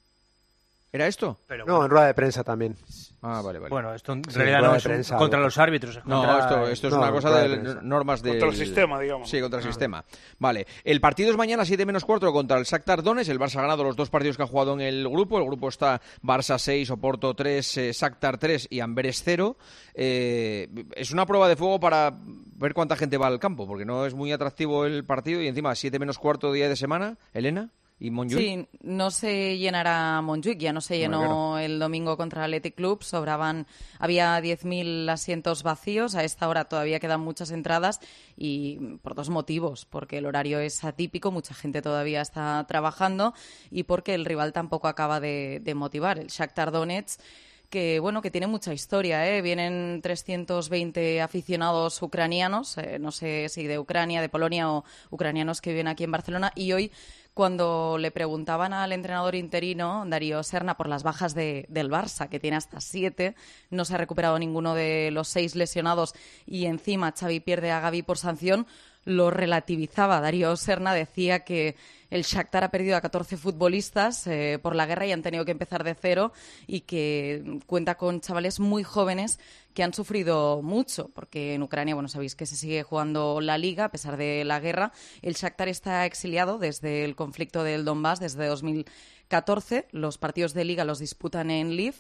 ¿Era esto? No, en rueda de prensa también. Ah, vale, vale. Bueno, esto en Sí, realidad rueda no de es un- prensa, contra algo. los árbitros. es No, contra- esto, esto es No, una cosa rueda de de prensa. normas del... Contra el sistema, digamos. Sí, contra el sistema. Vale. El partido es mañana siete menos cuatro contra el Shakhtar Donetsk. El Barça ha ganado los dos partidos que ha jugado en el grupo. El grupo está Barça seis, Oporto tres, eh, Shakhtar tres y Amberes cero. Eh, es una prueba de fuego para ver cuánta gente va al campo, porque no es muy atractivo el partido y encima siete menos cuarto día de semana. Elena y Montjuic. Sí, no se llenará Montjuic, ya no se llenó Bueno, claro. el domingo contra el Athletic Club, sobraban, había diez mil asientos vacíos, a esta hora todavía quedan muchas entradas y por dos motivos, porque el horario es atípico, mucha gente todavía está trabajando y porque el rival tampoco acaba de, de motivar, el Shakhtar Donetsk, que bueno, que tiene mucha historia, ¿eh? Vienen trescientos veinte aficionados ucranianos, eh, no sé si de Ucrania, de Polonia o ucranianos que viven aquí en Barcelona, y hoy cuando le preguntaban al entrenador interino, Darío Serna, por las bajas de, del Barça, que tiene hasta siete, no se ha recuperado ninguno de los seis lesionados y encima Xavi pierde a Gavi por sanción, lo relativizaba. Darío Serna decía que el Shakhtar ha perdido a catorce futbolistas eh, por la guerra y han tenido que empezar de cero y que cuenta con chavales muy jóvenes que han sufrido mucho, porque en Ucrania, bueno, sabéis que se sigue jugando la Liga a pesar de la guerra. El Shakhtar está exiliado desde el conflicto del Donbass, desde dos mil catorce. Los partidos de Liga los disputan en Lviv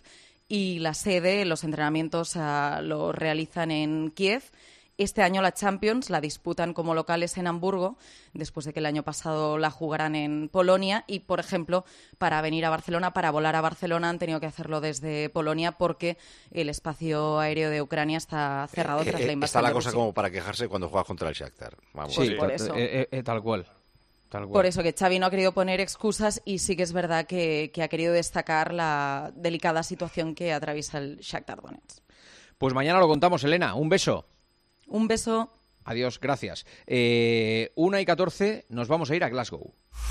y la sede, los entrenamientos uh, los realizan en Kiev. Este año la Champions la disputan como locales en Hamburgo, después de que el año pasado la jugaran en Polonia. Y, por ejemplo, para venir a Barcelona, para volar a Barcelona, han tenido que hacerlo desde Polonia porque el espacio aéreo de Ucrania está cerrado eh, tras eh, la invasión. Está la de cosa Rusia. como para quejarse cuando juegas contra el Shakhtar. Vamos. Sí, Sí, por eso. eh, eh, tal cual. Tal cual. Por eso que Xavi no ha querido poner excusas y sí que es verdad que, que ha querido destacar la delicada situación que atraviesa el Shakhtar Donetsk. Pues mañana lo contamos, Elena. Un beso. Un beso. Adiós, gracias. Eh, una y catorce, nos vamos a ir a Glasgow.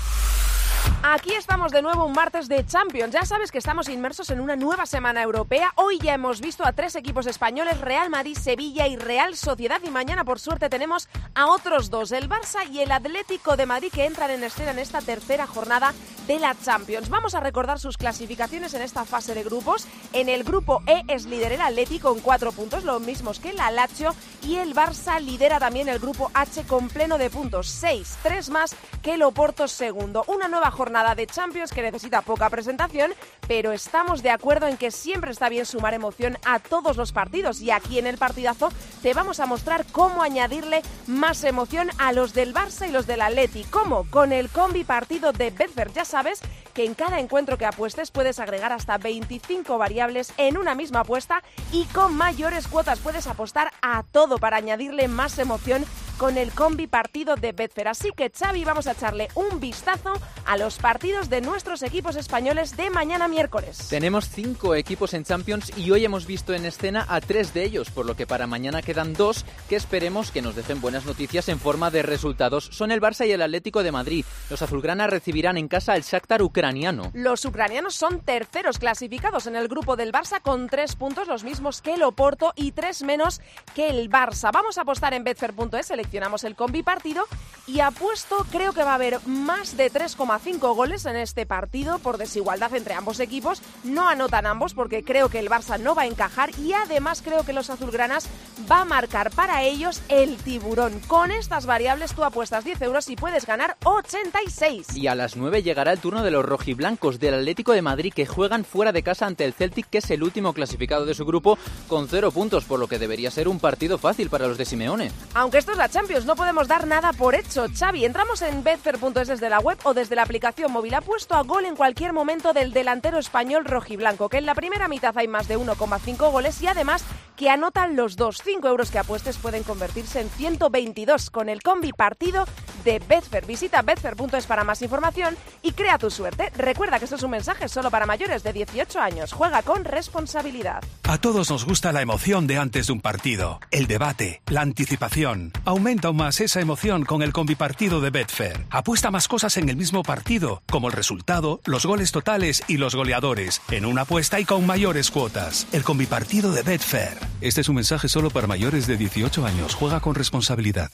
Aquí estamos de nuevo un martes de Champions. Ya sabes que estamos inmersos en una nueva semana europea. Hoy ya hemos visto a tres equipos españoles, Real Madrid, Sevilla y Real Sociedad. Y mañana, por suerte, tenemos a otros dos, el Barça y el Atlético de Madrid, que entran en escena en esta tercera jornada de la Champions. Vamos a recordar sus clasificaciones en esta fase de grupos. En el grupo E es líder el Atlético con cuatro puntos, los mismos que la Lazio. Y el Barça lidera también el grupo H con pleno de puntos, seis, tres más que el Oporto segundo. Una nueva jornada de Champions que necesita poca presentación, pero estamos de acuerdo en que siempre está bien sumar emoción a todos los partidos, y aquí en el partidazo te vamos a mostrar cómo añadirle más emoción a los del Barça y los del Atleti. ¿Cómo? Con el combi partido de Betfair. Ya sabes que en cada encuentro que apuestes puedes agregar hasta veinticinco variables en una misma apuesta, y con mayores cuotas puedes apostar a todo para añadirle más emoción con el combi partido de Betfair. Así que, Xavi, vamos a echarle un vistazo a los partidos de nuestros equipos españoles de mañana miércoles. Tenemos cinco equipos en Champions y hoy hemos visto en escena a tres de ellos, por lo que para mañana quedan dos que esperemos que nos dejen buenas noticias en forma de resultados. Son el Barça y el Atlético de Madrid. Los azulgrana recibirán en casa al Shakhtar ucraniano. Los ucranianos son terceros clasificados en el grupo del Barça con tres puntos, los mismos que el Oporto, y tres menos que el Barça. Vamos a apostar en betfair punto es, seleccionamos el combi partido y apuesto, creo que va a haber más de tres coma cinco goles en este partido por desigualdad entre ambos equipos. No anotan ambos porque creo que el Barça no va a encajar, y además creo que los azulgranas va a marcar para ellos el tiburón. Con estas variables tú apuestas diez euros y puedes ganar ochenta y seis. Y a las nueve llegará el turno de los rojiblancos del Atlético de Madrid, que juegan fuera de casa ante el Celtic, que es el último clasificado de su grupo con cero puntos, por lo que debería ser un partido fácil para los de Simeone. Aunque esto es la Champions, no podemos dar nada por hecho. Xavi, entramos en betfair punto es desde la web o desde la aplicación móvil. Ha puesto a gol en cualquier momento del delantero español rojiblanco, que en la primera mitad hay más de uno coma cinco goles, y además que anotan los dos. cinco euros que apuestes pueden convertirse en ciento veintidós con el combi partido de Betfair. Visita betfair punto es para más información y crea tu suerte. Recuerda que esto es un mensaje solo para mayores de dieciocho años. Juega con responsabilidad. A todos nos gusta la emoción de antes de un partido, el debate, la anticipación. Aumenta aún más esa emoción con el combipartido de Betfair. Apuesta más cosas en el mismo partido, como el resultado, los goles totales y los goleadores, en una apuesta y con mayores cuotas. El combipartido de Betfair. Este es un mensaje solo para mayores de dieciocho años. Juega con responsabilidad.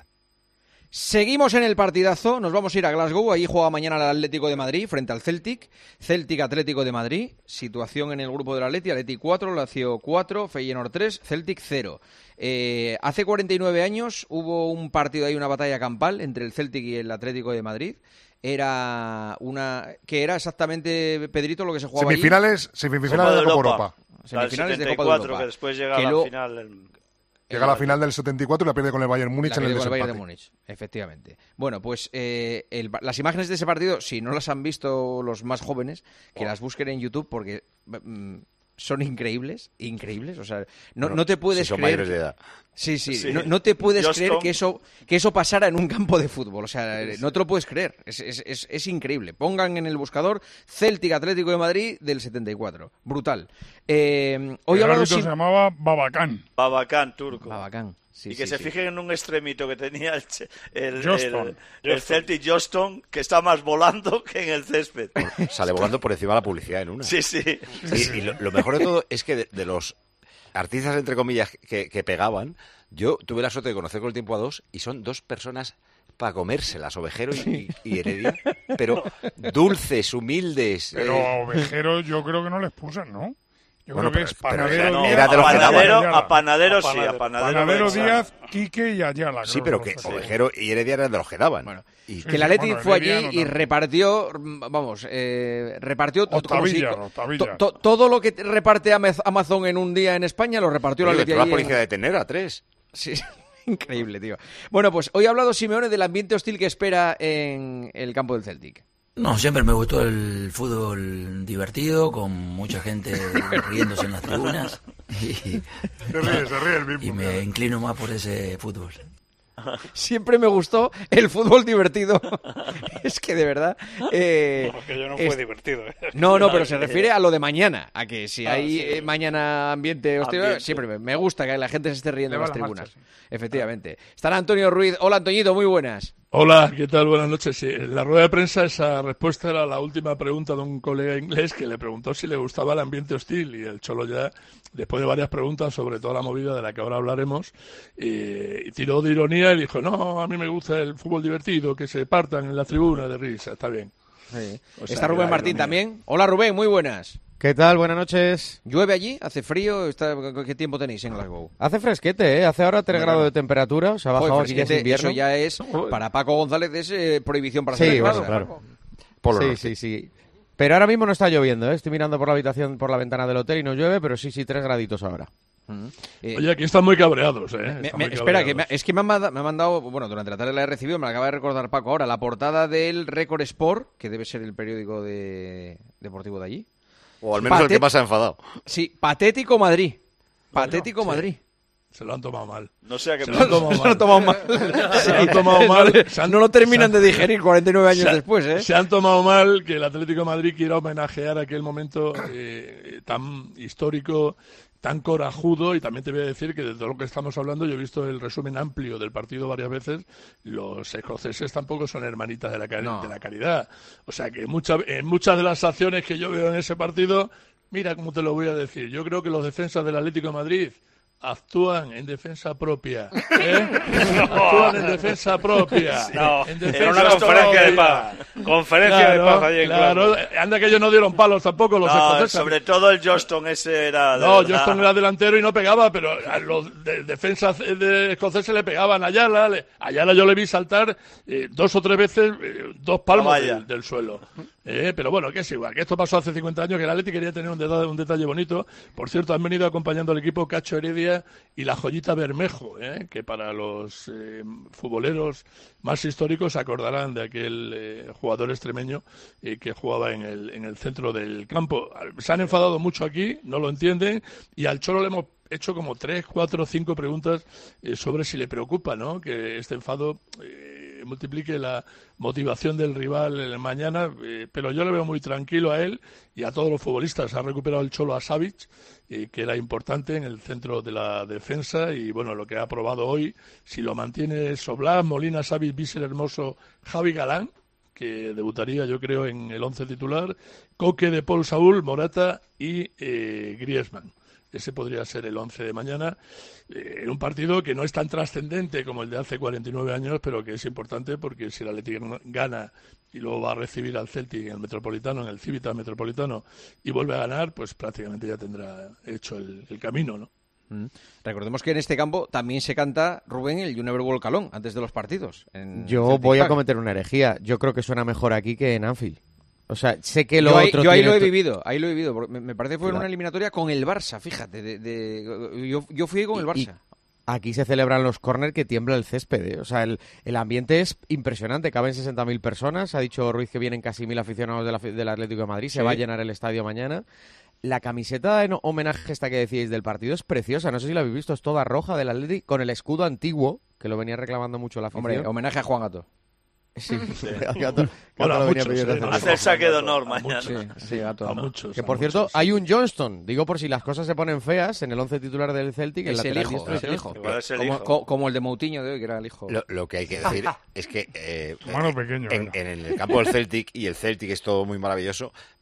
Seguimos en el partidazo, nos vamos a ir a Glasgow, ahí juega mañana el Atlético de Madrid frente al Celtic, Celtic Atlético de Madrid, situación en el grupo del Atleti, Atleti cuatro, Lazio cuatro, Feyenoord tres, Celtic cero. Eh, hace cuarenta y nueve años hubo un partido ahí, una batalla campal entre el Celtic y el Atlético de Madrid. Era una que era exactamente, Pedrito, lo que se jugaba semifinales, allí. Semifinales de Copa Europa. Semifinales de Copa de Europa. Que después llega que a la lo... final... El... Llega a la final del setenta y cuatro y la pierde con el Bayern Múnich en el desempate. Con el Bayern de Múnich, efectivamente. Bueno, pues eh, el, las imágenes de ese partido, si no las han visto los más jóvenes, que oh. las busquen en YouTube porque mm, son increíbles, increíbles. O sea, no, bueno, no te puedes si son creer... mayores de edad. Sí, sí, sí. No, no te puedes Johnston. creer que eso que eso pasara en un campo de fútbol. O sea, sí, sí. no te lo puedes creer. Es, es, es, es increíble. Pongan en el buscador Celtic Atlético de Madrid del setenta y cuatro. Brutal. Eh, hoy el árbitro sin... se llamaba Babacán. Babacán, turco. Babacán. Sí, y que sí, se sí. fijen en un extremito que tenía el, el, Johnston. el, el Celtic Johnston, que está más volando que en el césped. Sale volando por encima de la publicidad en una. Sí, sí. Y, y lo, lo mejor de todo es que de, de los artistas, entre comillas, que, que pegaban, yo tuve la suerte de conocer con el tiempo a dos, y son dos personas para comérselas, Ovejero y, y Heredia, pero dulces, humildes. Pero eh... a Ovejero yo creo que no les pusan, ¿no? Yo Bueno, creo que pero- es pero Panadero era- Díaz. era de los que daban. Panadero, a Panadero sí, a Panadero, Panadero. Panadero lo Díaz, Quique y Ayala. Sí, creo pero los que tres. Ovejero y Heredia eran de los que daban. Bueno, Sí, que sí, el Atleti bueno, fue allí Heredia no y tanto. repartió, vamos, eh, repartió to- como si- Octavillas, to- octavillas. to- todo lo que reparte Amaz- Amazon en un día en España lo repartió el Oye, Atleti que la allí en- policía de tener a tres. Sí, increíble, tío. Bueno, pues hoy ha hablado Simeone del ambiente hostil que espera en el campo del Celtic. No, siempre me gustó el fútbol divertido, con mucha gente riéndose en las tribunas. Y, Se ríe, se ríe el mismo. y me inclino más por ese fútbol. Siempre me gustó el fútbol divertido. Es que de verdad. Eh, Porque yo no es- fue divertido. ¿eh? No, no, pero se refiere a lo de mañana. A que si Ah, hay sí. eh, mañana ambiente hostil, Ambiente. siempre me, me gusta que la gente se esté riendo Le en va las la tribunas. marcha, Efectivamente. Estará Antonio Ruiz. Hola, Antoñito, muy buenas. Hola, ¿qué tal? Buenas noches. Sí, en la rueda de prensa esa respuesta era la última pregunta de un colega inglés que le preguntó si le gustaba el ambiente hostil y el Cholo ya, después de varias preguntas sobre toda la movida de la que ahora hablaremos, eh, tiró de ironía y dijo, no, a mí me gusta el fútbol divertido, que se partan en la tribuna de risa, está bien. Sí. O sea, Está que Rubén la Martín ironía. también. Hola, Rubén, muy buenas. ¿Qué tal? Buenas noches. ¿Llueve allí? ¿Hace frío? Está... ¿Qué tiempo tenéis en Glasgow? Hace fresquete, ¿eh? Hace ahora tres Bueno, grados de temperatura. Se ha bajado Joder, aquí ya es fresquete, invierno. eso ya es, para Paco González, es eh, prohibición para Sí, salir de bueno, casa. claro. Polo sí, Norte. sí, sí. Pero ahora mismo no está lloviendo, ¿eh? Estoy mirando por la habitación, por la ventana del hotel y no llueve, pero sí, sí, tres graditos ahora. Eh, Oye, aquí están muy cabreados, ¿eh? Me- Están me- muy espera, que cabreados. me- es que me han, manda- me han mandado, bueno, durante la tarde la he recibido, me la acaba de recordar Paco ahora, la portada del Record Sport, que debe ser el periódico de, deportivo de allí. O al menos el que Patet- más ha enfadado. Sí, Patético Madrid. Patético sí. Madrid. Se lo han tomado mal. No sé a qué Se lo han tomado Se mal. lo han tomado mal. Se lo han tomado mal. No, Se han- no lo terminan se de han- digerir cuarenta y nueve años se han- después, ¿eh? Se han tomado mal que el Atlético de Madrid quiera homenajear aquel momento eh, tan histórico, tan corajudo, y también te voy a decir que de todo lo que estamos hablando, yo he visto el resumen amplio del partido varias veces, los escoceses tampoco son hermanitas de la, cari- No. de la caridad. O sea que mucha- en muchas de las acciones que yo veo en ese partido, mira cómo te lo voy a decir, yo creo que los defensas del Atlético de Madrid actúan en defensa propia. ¿eh? Actúan en defensa propia. No, en era defensa una conferencia de propia. paz. Conferencia Claro, de paz allí en claro. Glasgow. Anda que ellos no dieron palos tampoco los No, escoceses. sobre todo el Johnston ese era... de No, verdad. Johnston era delantero y no pegaba, pero a los de defensas de escoceses le pegaban a Ayala. Le, Ayala yo le vi saltar eh, dos o tres veces, eh, dos palmos La valla. del, del suelo. Eh, pero bueno, que es igual, que esto pasó hace cincuenta años, que el Atleti quería tener un detalle, un detalle bonito. Por cierto, han venido acompañando al equipo Cacho Heredia y la joyita Bermejo, eh, que para los eh, futboleros más históricos se acordarán de aquel eh, jugador extremeño eh, que jugaba en el, en el centro del campo. Se han enfadado mucho aquí, no lo entienden, y al Cholo le hemos hecho como tres, cuatro, cinco preguntas eh, sobre si le preocupa, ¿no?, que este enfado eh, multiplique la motivación del rival en el mañana, eh, pero yo le veo muy tranquilo a él y a todos los futbolistas. Ha recuperado el Cholo a Savic, eh, que era importante en el centro de la defensa, y bueno, lo que ha probado hoy, si lo mantiene Soblas, Molina, Savic, Vícer, Hermoso, Javi Galán, que debutaría yo creo en el once titular, Coque, De Paul, Saúl, Morata y eh, Griezmann. Ese podría ser el once de mañana, eh, en un partido que no es tan trascendente como el de hace cuarenta y nueve años, pero que es importante porque si el Atlético gana y luego va a recibir al Celtic en el Metropolitano, en el Civitas Metropolitano, y vuelve a ganar, pues prácticamente ya tendrá hecho el, el camino, ¿no? Mm. Recordemos que en este campo también se canta, Rubén, el You Never Walk Alone antes de los partidos. en Yo Celtic voy a Park. cometer una herejía. Yo creo que suena mejor aquí que en Anfield. O sea, sé que lo yo ahí, otro yo ahí tiene lo he to- vivido, ahí lo he vivido. porque Me, me parece que fue en Claro. una eliminatoria con el Barça, fíjate. De, de- yo, yo fui con el Y- y Barça. aquí se celebran los córner que tiembla el césped. ¿eh? O sea, el, el ambiente es impresionante. Caben sesenta mil personas. Ha dicho Ruiz que vienen casi mil aficionados de la, del Atlético de Madrid. Se Sí. va a llenar el estadio mañana. La camiseta en homenaje esta que decíais del partido es preciosa. No sé si la habéis visto. Es toda roja del Atlético con el escudo antiguo, que lo venía reclamando mucho la afición. Hombre, homenaje a Juan Gato. Sí, Gato, Bueno, Gato a lo venía muchos, pidiendo eh, hace no mucho. Hace el saque de honor A mañana. muchos. Sí, sí, Gato. A muchos. Que a por cierto, muchos. hay un Johnston, digo por si las cosas se ponen feas, en el once titular del Celtic, el Es el lateral hijo, diestro es el hijo. Igual es el Como, hijo. co- como el de Moutinho de hoy, que era el hijo. Lo, lo que hay que decir es que eh, Mano pequeño. en, era. en el campo del Celtic, y el Celtic es todo muy maravilloso,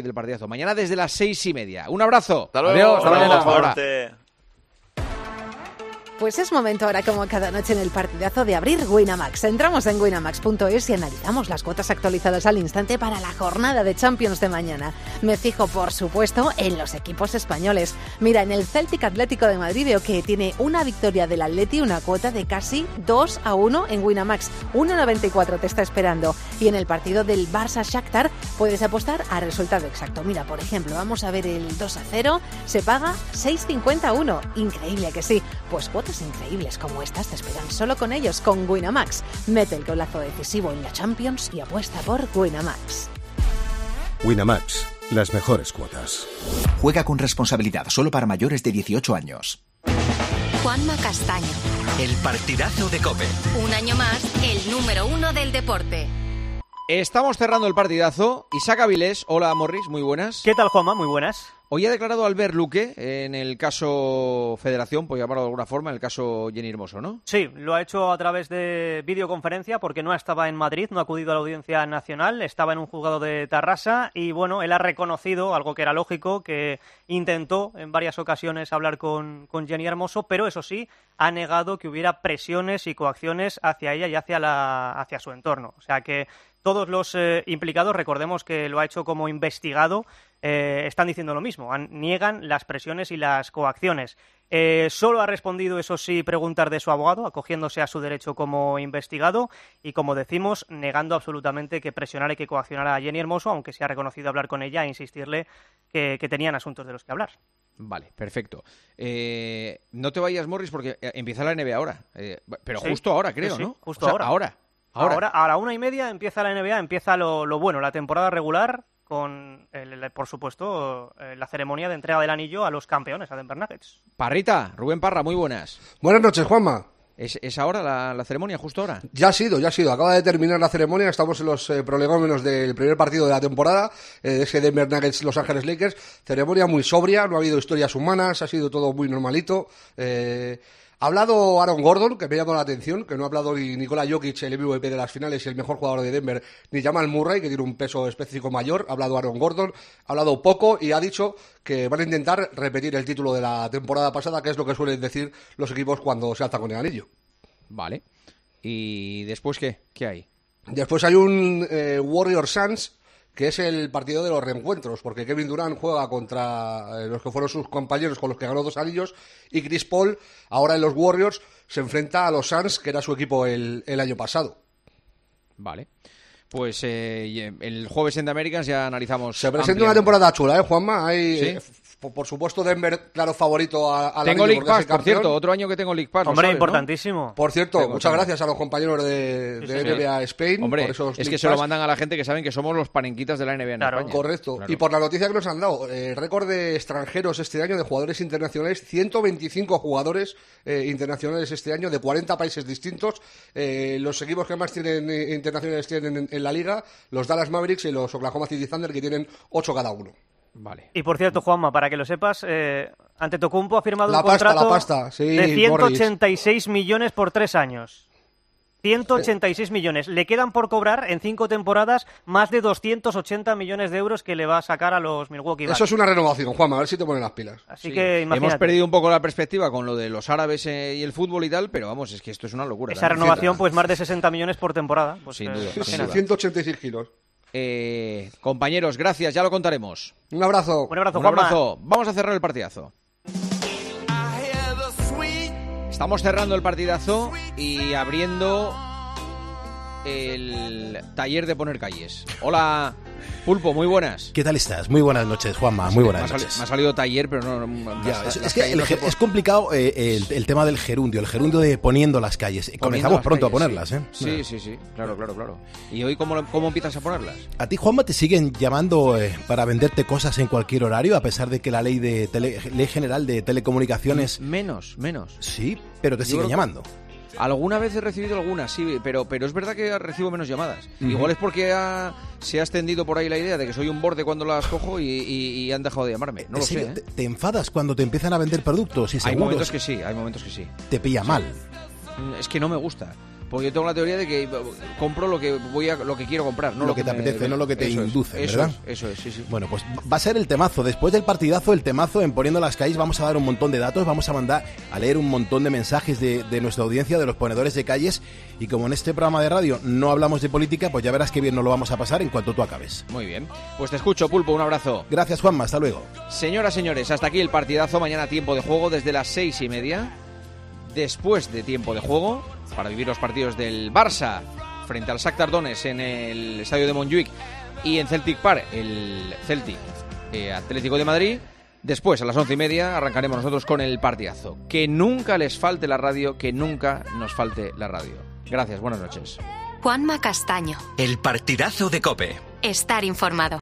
y del partidazo. Mañana desde las seis y media. Un abrazo. Hasta luego. Adiós. Hasta mañana. Fuerte. Pues es momento ahora, como cada noche en el partidazo, de abrir Winamax. Entramos en winamax punto es y analizamos las cuotas actualizadas al instante para la jornada de Champions de mañana. Me fijo, por supuesto, en los equipos españoles. Mira, en el Celtic Atlético de Madrid veo que tiene una victoria del Atleti, una cuota de casi dos a uno en Winamax. uno noventa y cuatro te está esperando. Y en el partido del Barça-Shakhtar puedes apostar a resultado exacto. Mira, por ejemplo, vamos a ver el dos a cero. Se paga seis cincuenta a uno. Increíble que sí. Pues cuotas increíbles como estas te esperan solo con ellos, con Winamax. Mete el golazo decisivo en la Champions y apuesta por Winamax. Winamax, las mejores cuotas. Juega con responsabilidad, solo para mayores de dieciocho años. Juanma Castaño. El partidazo de COPE. Un año más, el número uno del deporte. Estamos cerrando el partidazo. Isaac Avilés, hola Morris, muy buenas. ¿Qué tal, Juanma? Muy buenas. Hoy ha declarado Albert Luque en el caso Federación, por llamarlo de alguna forma, en el caso Jenny Hermoso, ¿no? Sí, lo ha hecho a través de videoconferencia porque no estaba en Madrid, no ha acudido a la Audiencia Nacional, estaba en un juzgado de Tarrasa y, bueno, él ha reconocido, algo que era lógico, que intentó en varias ocasiones hablar con, con Jenny Hermoso, pero eso sí, ha negado que hubiera presiones y coacciones hacia ella y hacia, la, hacia su entorno. O sea que todos los eh, implicados, recordemos que lo ha hecho como investigado, eh, están diciendo lo mismo, han, niegan las presiones y las coacciones. Eh, solo ha respondido, eso sí, preguntas de su abogado, acogiéndose a su derecho como investigado y, como decimos, negando absolutamente que presionara y que coaccionara a Jenny Hermoso, aunque se ha reconocido hablar con ella e insistirle que, que tenían asuntos de los que hablar. Vale, perfecto. Eh, no te vayas, Morris, porque empieza la N B A ahora, eh, pero Sí, justo ahora, creo, sí, sí, ¿no? justo O sea, ahora. ahora. Ahora. Ahora, a la una y media empieza la N B A, empieza lo, lo bueno, la temporada regular, con, el, por supuesto, eh, la ceremonia de entrega del anillo a los campeones, a Denver Nuggets. Parrita, Rubén Parra, muy buenas. Buenas noches, Juanma. ¿Es, es ahora la, la ceremonia, justo ahora? Ya ha sido, ya ha sido. Acaba de terminar la ceremonia. Estamos en los eh, prolegómenos del primer partido de la temporada, eh, de ese Denver Nuggets Los Ángeles Lakers. Ceremonia muy sobria, no ha habido historias humanas, ha sido todo muy normalito. Eh, ha hablado Aaron Gordon, que me ha llamado la atención, que no ha hablado ni Nikola Jokic, el M V P de las finales y el mejor jugador de Denver, ni Jamal Murray, que tiene un peso específico mayor. Ha hablado Aaron Gordon, ha hablado poco y ha dicho que van a intentar repetir el título de la temporada pasada, que es lo que suelen decir los equipos cuando se alzan con el anillo. Vale. ¿Y después qué? ¿Qué hay? Después hay un eh, Warriors Suns, que es el partido de los reencuentros, porque Kevin Durant juega contra eh, los que fueron sus compañeros con los que ganó dos anillos, y Chris Paul, ahora en los Warriors, se enfrenta a los Suns, que era su equipo el, el año pasado. Vale. Pues eh, el jueves en The Americans ya analizamos. Se presenta una temporada chula, ¿eh, Juanma? Hay, ¿Sí? eh, f- por supuesto, Denver, claro, favorito a, a la Tengo anillo League porque es Pass, el por campeón. cierto, otro año que tengo League Pass. Hombre, ¿lo sabes, importantísimo. no? Por cierto, Tengo, muchas tengo. gracias a los compañeros de, Sí, de sí. N B A Spain Hombre, por esos es que League se lo Pass. mandan a la gente que saben que somos los panenquitas de la N B A en Claro, España. correcto. Claro. Y por la noticia que nos han dado, eh, récord de extranjeros este año, de jugadores internacionales, ciento veinticinco jugadores eh, internacionales este año, de cuarenta países distintos. Eh, los equipos que más tienen eh, internacionales tienen en, en la liga, los Dallas Mavericks y los Oklahoma City Thunder, que tienen ocho cada uno. Vale. Y por cierto, Juanma, para que lo sepas, eh, Antetokounmpo ha firmado La un pasta, contrato la pasta, sí, de ciento Morris. ochenta y seis millones por tres años. ciento ochenta y seis millones. Le quedan por cobrar en cinco temporadas más de doscientos ochenta millones de euros que le va a sacar a los Milwaukee Bucks. Eso es una renovación, Juanma, a ver si te ponen las pilas. Así Sí. que imagínate. Hemos perdido un poco la perspectiva con lo de los árabes eh, y el fútbol y tal, pero vamos, es que esto es una locura. Esa también. renovación, pues más de sesenta millones por temporada. Pues, Sin eh, duda, sin imagínate. duda. ciento ochenta y seis kilos. Eh, compañeros, gracias, ya lo contaremos. Un abrazo. Un abrazo, Un Juanma. abrazo. Vamos a cerrar el partidazo. Estamos cerrando el partidazo y abriendo el taller de poner calles. Hola, Pulpo, muy buenas. ¿Qué tal estás? Muy buenas noches, Juanma. Muy buenas me ha sali- noches. Me ha salido taller, pero no... no Ya, las- es, las es que calles el no se ge- pueden- es complicado eh, el, el tema del gerundio, el gerundio de poniendo las calles. Poniendo Comenzamos las pronto calles, a ponerlas, sí. ¿eh? Sí, sí, sí, claro, claro, claro. ¿Y hoy cómo, lo- cómo empiezas a ponerlas? ¿A ti, Juanma, te siguen llamando eh, para venderte cosas en cualquier horario, a pesar de que la ley de tele- ley general de telecomunicaciones... Menos, menos. Sí, pero te Yo siguen creo que- llamando. Alguna vez he recibido algunas, sí, pero, pero es verdad que recibo menos llamadas. Ujú. Igual es porque ha- se ha extendido por ahí la idea de que soy un borde cuando las cojo y, y- y han dejado de llamarme. No ¿En lo serio? sé, ¿eh? ¿Te, te enfadas cuando te empiezan a vender productos y Hay seguros? momentos que sí, hay momentos que sí. Te pilla mal. Mm, Es que no me gusta. Porque yo tengo la teoría de que compro lo que voy a, lo que quiero comprar, no lo, lo que, que te me, apetece, no lo que te eso induce, es, ¿verdad? Eso es, eso es, sí, sí. Bueno, pues va a ser el temazo. Después del partidazo, el temazo en Poniendo las Calles, vamos a dar un montón de datos, vamos a mandar a leer un montón de mensajes de, de nuestra audiencia, de los ponedores de calles, y como en este programa de radio no hablamos de política, pues ya verás qué bien nos lo vamos a pasar en cuanto tú acabes. Muy bien. Pues te escucho, Pulpo, un abrazo. Gracias, Juanma, hasta luego. Señoras, señores, hasta aquí el partidazo. Mañana tiempo de juego desde las seis y media. Después de tiempo de juego, para vivir los partidos del Barça frente al Shakhtar Donetsk en el estadio de Montjuic y en Celtic Park, el Celtic eh, Atlético de Madrid. Después, a las once y media, arrancaremos nosotros con el partidazo. Que nunca les falte la radio, que nunca nos falte la radio. Gracias, buenas noches. Juanma Castaño. El partidazo de COPE. Estar informado.